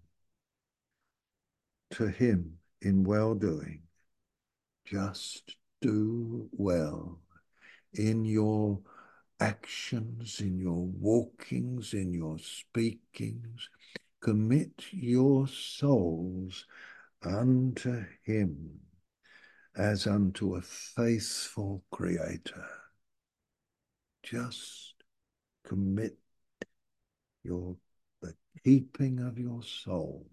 to him in well-doing. Just do well in your actions, in your walkings, in your speakings. Commit your souls unto him as unto a faithful Creator. Just commit your the keeping of your soul.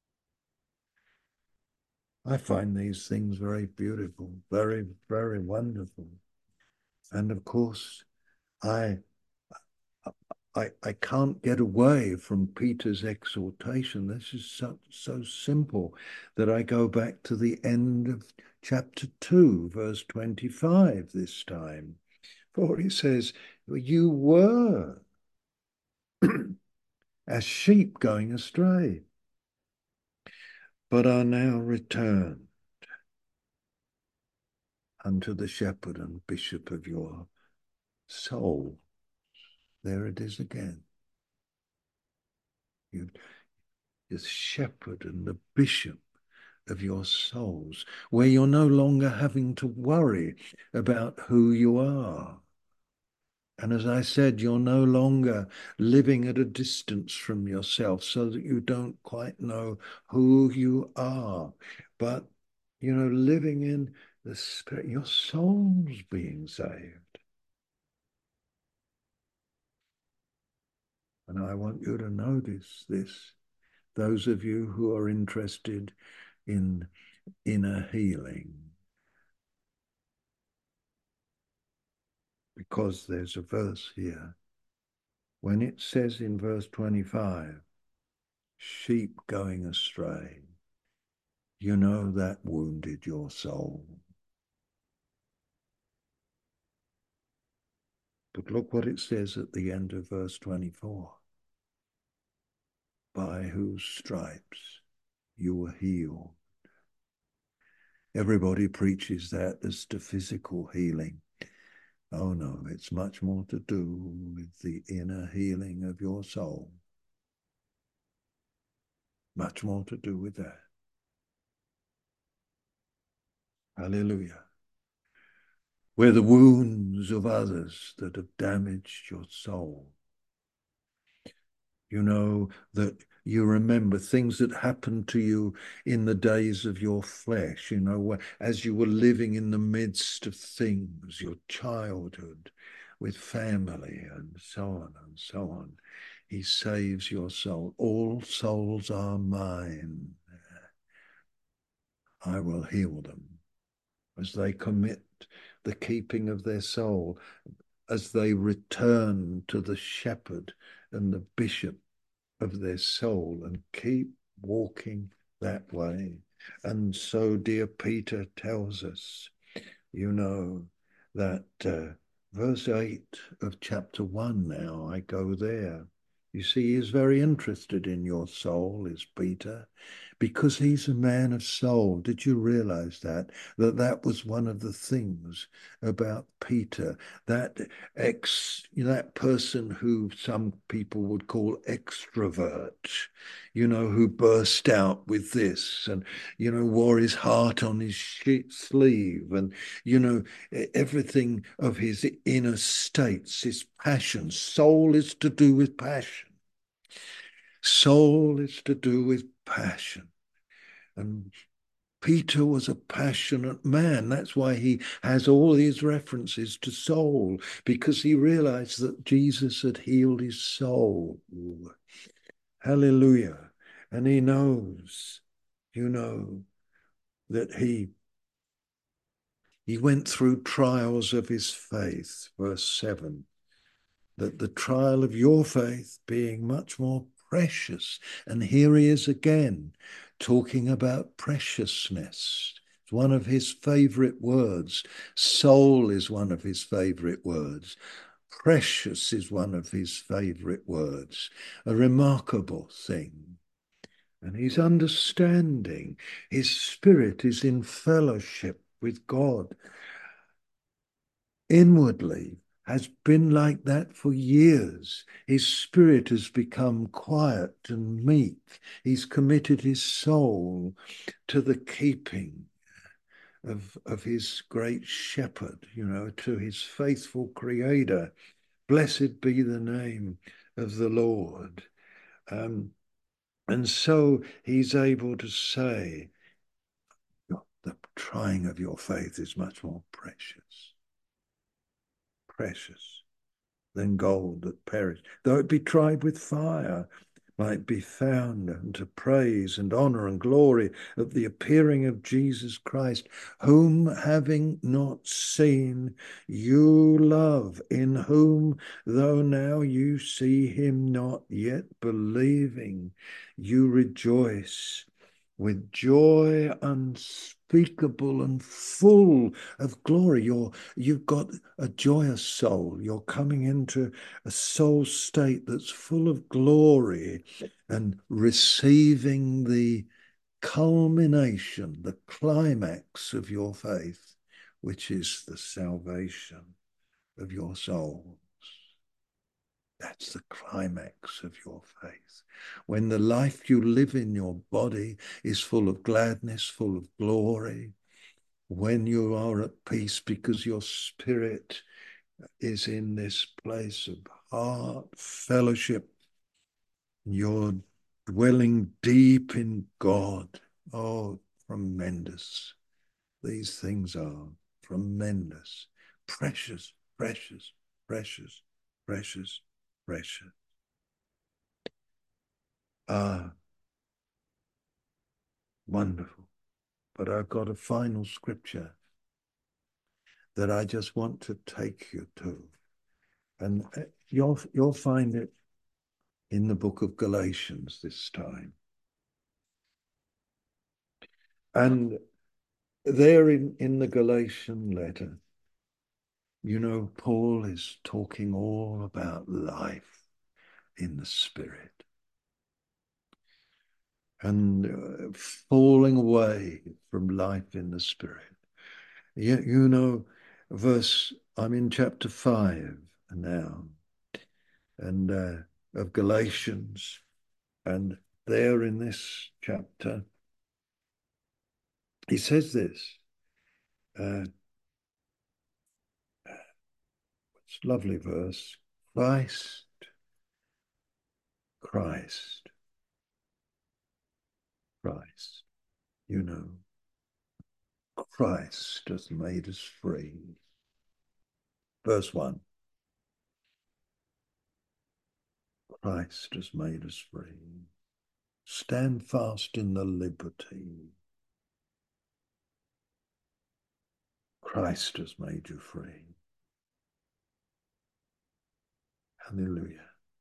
I find these things very beautiful, very, very wonderful. And of course, I, I, I can't get away from Peter's exhortation. This is so, so simple that I go back to the end of chapter two, verse twenty-five this time. For he says, you were as sheep going astray, but are now returned unto the shepherd and bishop of your soul. There it is again. You, the shepherd and the bishop of your souls, where you're no longer having to worry about who you are. And as I said, you're no longer living at a distance from yourself so that you don't quite know who you are. But, you know, living in the Spirit, your soul's being saved. And I want you to notice this, those of you who are interested in inner healing. Because there's a verse here. When it says in verse twenty-five, sheep going astray, you know that wounded your soul. But look what it says at the end of verse twenty-four. By whose stripes you were healed. Everybody preaches that as to physical healing. Oh no, it's much more to do with the inner healing of your soul. Much more to do with that. Hallelujah. Where the wounds of others that have damaged your soul. You know, that you remember things that happened to you in the days of your flesh, you know, as you were living in the midst of things, your childhood with family and so on and so on. He saves your soul. All souls are mine. I will heal them as they commit the keeping of their soul, as they return to the shepherd and the bishop of their soul and keep walking that way. And so, dear Peter tells us, you know, that uh, verse eight of chapter one now, I go there. You see, he's very interested in your soul, is Peter, because he's a man of soul. Did you realize that? That that was one of the things about Peter, that ex, that person who some people would call extrovert, you know, who burst out with this and, you know, wore his heart on his sleeve and, you know, everything of his inner states, his passion. Soul is to do with passion. Soul is to do with passion. And Peter was a passionate man. That's why he has all these references to soul, because he realized that Jesus had healed his soul. Hallelujah. And he knows, you know, that he he went through trials of his faith, verse seven, that the trial of your faith being much more precious. And here he is again talking about preciousness. It's one of his favorite words. Soul is one of his favorite words. Precious is one of his favorite words. A remarkable thing. And he's understanding. His spirit is in fellowship with God inwardly has been like that for years. His spirit has become quiet and meek. He's committed his soul to the keeping of, of his great shepherd, you know, to his faithful creator. Blessed be the name of the Lord. Um, and so he's able to say, the trying of your faith is much more precious, precious than gold that perish, though it be tried with fire, might be found unto praise and honor and glory at the appearing of Jesus Christ, whom having not seen you love, in whom though now you see him not, yet believing you rejoice with joy unspeakable and full of glory. You're, you've got a joyous soul. You're coming into a soul state that's full of glory and receiving the culmination, the climax of your faith, which is the salvation of your souls. That's the climax of your faith. When the life you live in your body is full of gladness, full of glory, when you are at peace because your spirit is in this place of heart fellowship, you're dwelling deep in God. Oh, tremendous. These things are tremendous, precious, precious, precious, precious, precious. Ah, wonderful. But I've got a final scripture that I just want to take you to. And you'll, you'll find it in the book of Galatians this time. And there in, in the Galatian letter, you know, Paul is talking all about life in the Spirit. And uh, falling away from life in the Spirit. You, you know, verse, I'm in chapter five now, and uh, of Galatians, and there in this chapter, he says this, uh, it's a lovely verse, Christ, Christ, Christ, you know, Christ has made us free. Verse one, Christ has made us free. Stand fast in the liberty Christ has made you free. Hallelujah.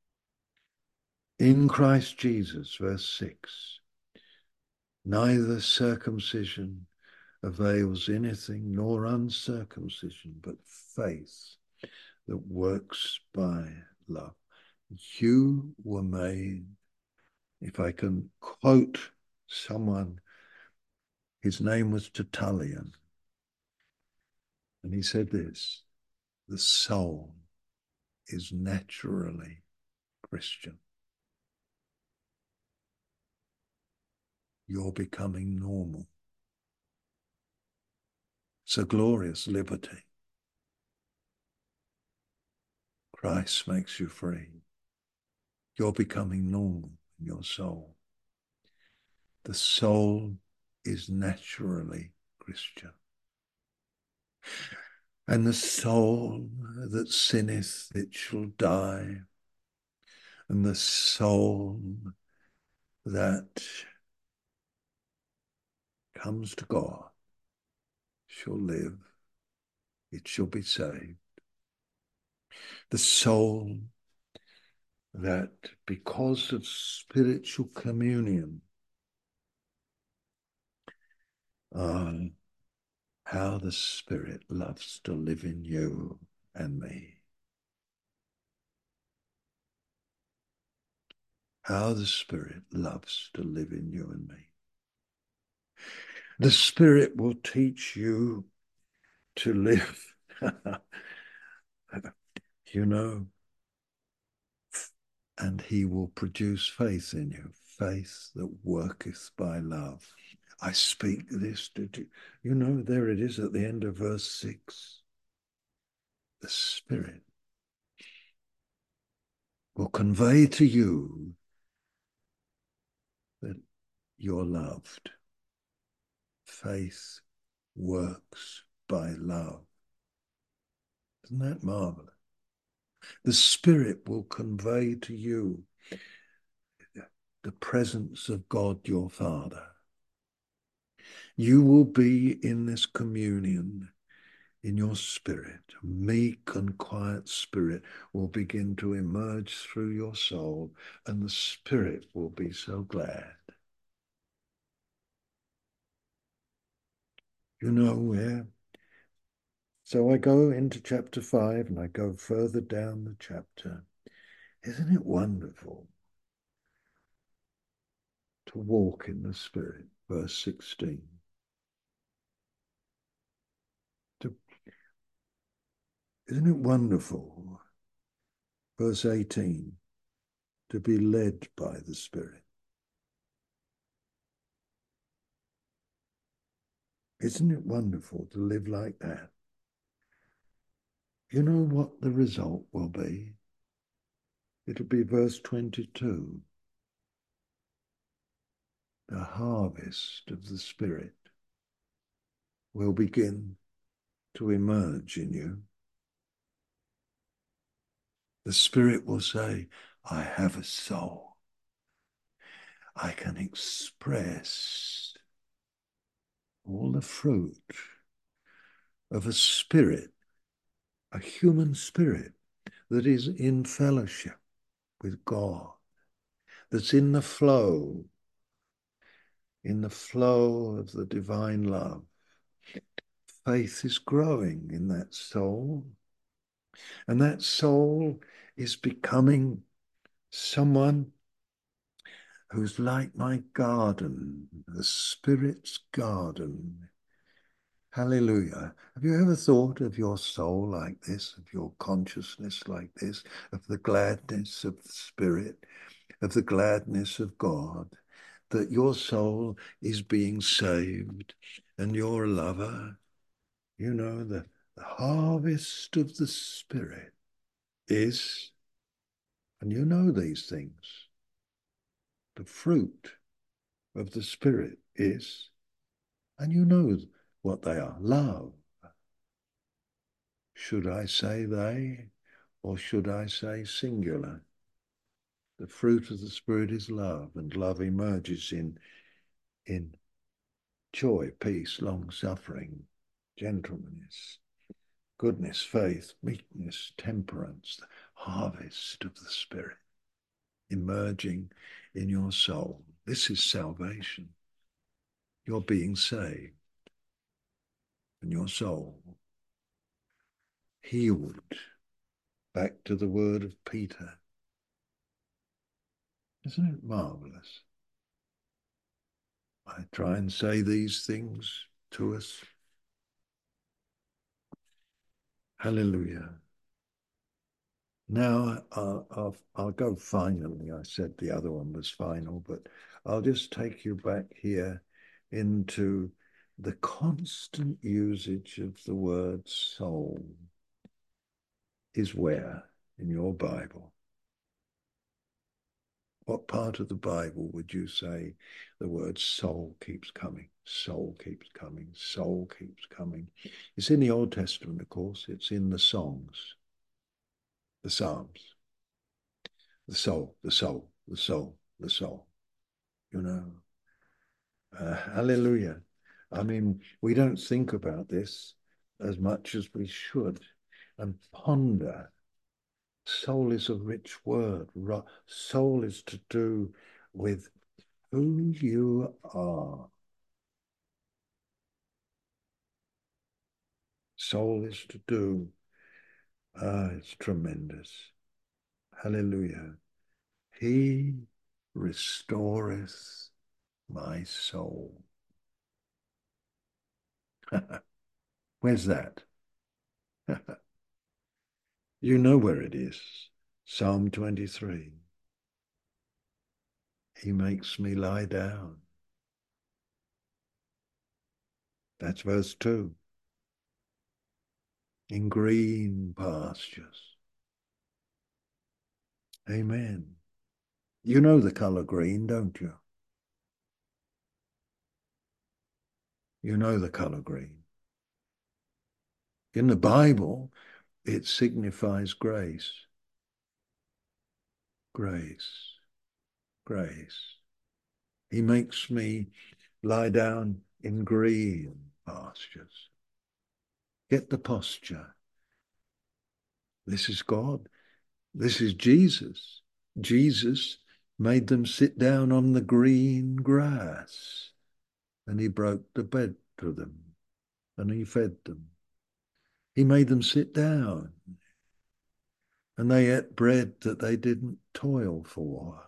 In Christ Jesus, verse six, neither circumcision avails anything, nor uncircumcision, but faith that works by love. You were made, if I can quote someone, his name was Tertullian, and he said this, the soul is naturally Christian. You're becoming normal. It's a glorious liberty. Christ makes you free. You're becoming normal in your soul. The soul is naturally Christian. And the soul that sinneth, it shall die. And the soul that comes to God shall live. It shall be saved. The soul that, because of spiritual communion, uh, how the Spirit loves to live in you and me. How the Spirit loves to live in you and me. The Spirit will teach you to live, you know, and he will produce faith in you, faith that worketh by love. I speak this to you. You know, there it is at the end of verse six. The Spirit will convey to you that you're loved. Faith works by love. Isn't that marvelous? The Spirit will convey to you the presence of God your Father. You will be in this communion in your spirit. A meek and quiet spirit will begin to emerge through your soul, and the Spirit will be so glad. You know where? So I go into chapter five and I go further down the chapter. Isn't it wonderful to walk in the Spirit? Verse sixteen. To, isn't it wonderful? Verse eighteen. To be led by the Spirit. Isn't it wonderful to live like that? You know what the result will be? It'll be verse twenty-two. The harvest of the Spirit will begin to emerge in you. The Spirit will say, I have a soul. I can express all the fruit of a spirit, a human spirit that is in fellowship with God, that's in the flow, in the flow of the divine love. Faith is growing in that soul, and that soul is becoming someone who's like my garden, the Spirit's garden. Hallelujah. Have you ever thought of your soul like this, of your consciousness like this, of the gladness of the Spirit, of the gladness of God, that your soul is being saved and you're a lover? You know, the, the harvest of the Spirit is, and you know these things, the fruit of the Spirit is, and you know what they are, love. Should I say they, or should I say singular? The fruit of the Spirit is love, and love emerges in, in joy, peace, long-suffering, gentleness, goodness, faith, meekness, temperance, the harvest of the Spirit emerging in your soul. This is salvation. You're being saved, and your soul healed. Back to the word of Peter. Isn't it marvelous? I try and say these things to us. Hallelujah. Now I'll, I'll, I'll go finally. I said the other one was final, but I'll just take you back here into the constant usage of the word soul. Is where in your Bible? What part of the Bible would you say the word soul keeps coming? Soul keeps coming. Soul keeps coming. It's in the Old Testament, of course. It's in the songs, the Psalms. The soul, the soul, the soul, the soul. You know, uh, hallelujah. I mean, we don't think about this as much as we should and ponder. Soul is a rich word. Soul is to do with who you are. Soul is to do. Ah, it's tremendous. Hallelujah. He restoreth my soul. Where's that? You know where it is. Psalm twenty-three. He makes me lie down. That's verse two. In green pastures. Amen. You know the color green, don't you? You know the color green. In the Bible, it signifies grace. Grace. Grace. He makes me lie down in green pastures. Get the posture. This is God. This is Jesus. Jesus made them sit down on the green grass, and he broke the bread to them, and he fed them. He made them sit down, and they ate bread that they didn't toil for.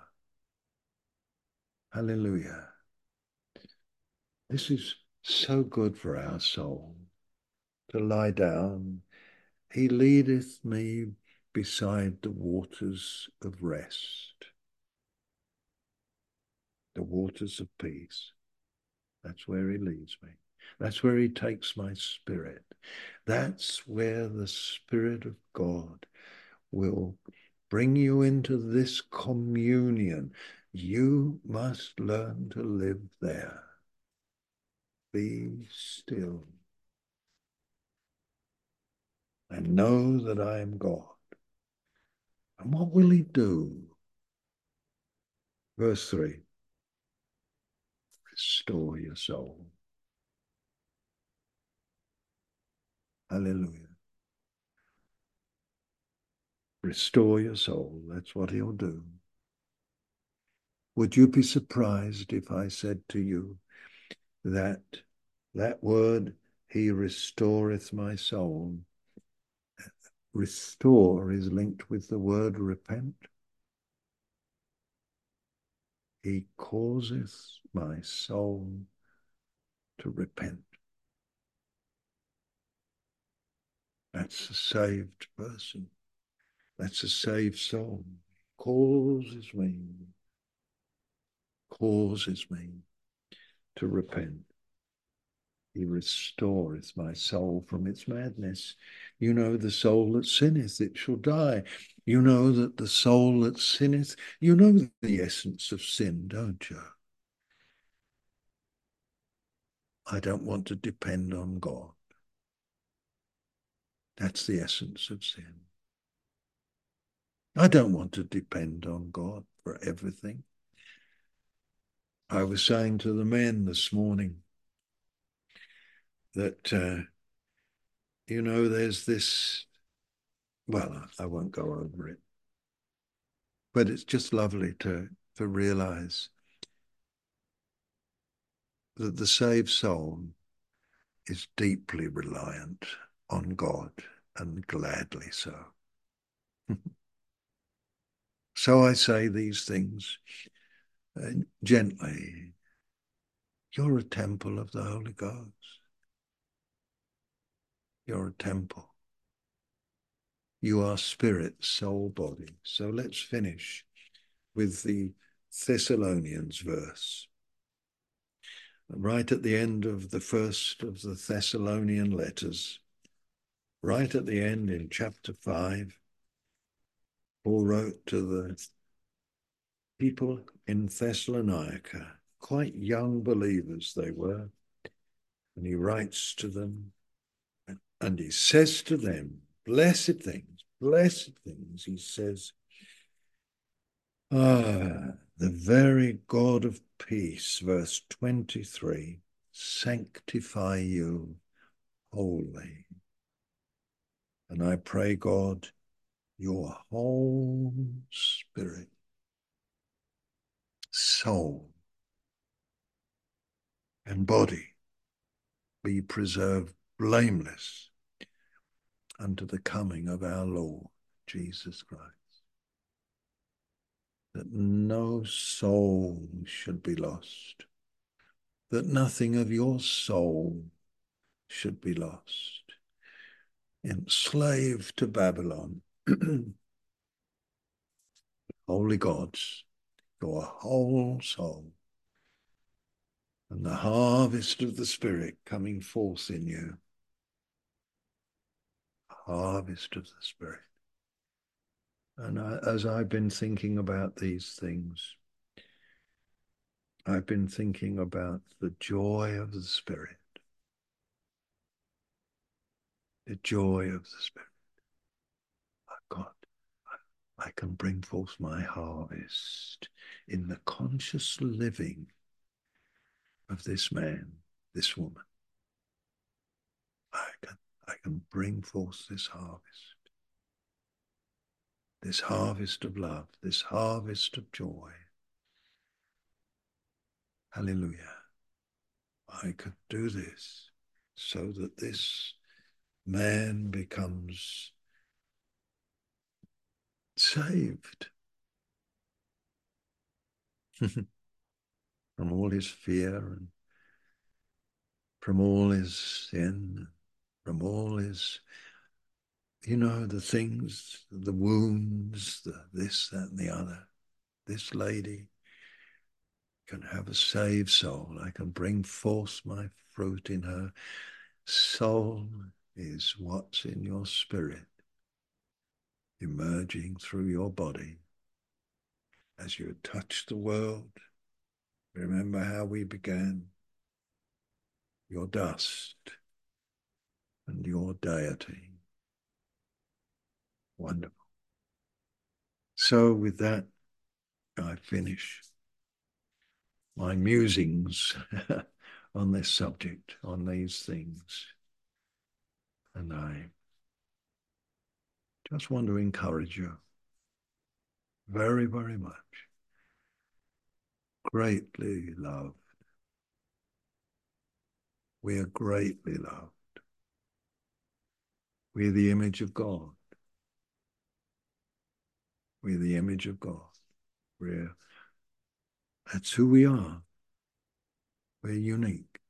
Hallelujah. This is so good for our soul, to lie down. He leadeth me beside the waters of rest, the waters of peace. That's where he leads me. That's where he takes my spirit. That's where the Spirit of God will bring you into this communion. You must learn to live there. Be still and know that I am God. And what will he do? Verse three. Restore your soul. Hallelujah. Restore your soul. That's what he'll do. Would you be surprised if I said to you that that word, he restoreth my soul, restore is linked with the word repent? He causeth my soul to repent. That's a saved person. That's a saved soul. Causes me, causes me to repent. He restoreth my soul from its madness. You know, the soul that sinneth, it shall die. You know that the soul that sinneth, you know the essence of sin, don't you? I don't want to depend on God. That's the essence of sin. I don't want to depend on God for everything. I was saying to the men this morning that, uh, you know, there's this, well, I won't go over it, but it's just lovely to, to realize that the saved soul is deeply reliant on God, and gladly so. So I say these things uh, gently. You're a temple of the Holy Ghost. You're a temple. You are spirit, soul, body. So let's finish with the Thessalonians verse. Right at the end of the first of the Thessalonian letters, right at the end in chapter five, Paul wrote to the people in Thessalonica, quite young believers they were, and he writes to them, and he says to them, blessed things, blessed things, he says, ah, the very God of peace, verse twenty-three, sanctify you wholly. And I pray, God, your whole spirit, soul, and body be preserved blameless unto the coming of our Lord Jesus Christ. That no soul should be lost, that nothing of your soul should be lost, enslaved to Babylon. Holy gods, your whole soul, and the harvest of the Spirit coming forth in you. Harvest of the Spirit. And I, as I've been thinking about these things, I've been thinking about the joy of the Spirit. The joy of the Spirit. Oh God, I can bring forth my harvest in the conscious living of this man, this woman. I can, I can bring forth this harvest. This harvest of love, this harvest of joy. Hallelujah. I could do this so that this man becomes saved from all his fear and from all his sin, from all his, you know, the things, the wounds, the this, that, and the other. This lady can have a saved soul. I can bring forth my fruit in her. Soul is what's in your spirit, emerging through your body. As you touch the world, remember how we began. Your dust and your deity. Wonderful. So with that, I finish my musings on this subject, on these things. And I just want to encourage you very, very much. Greatly loved. We are greatly loved. We are the image of God. We are the image of God. We're, that's who we are. We're unique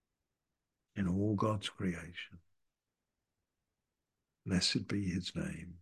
in all God's creation. Blessed be his name.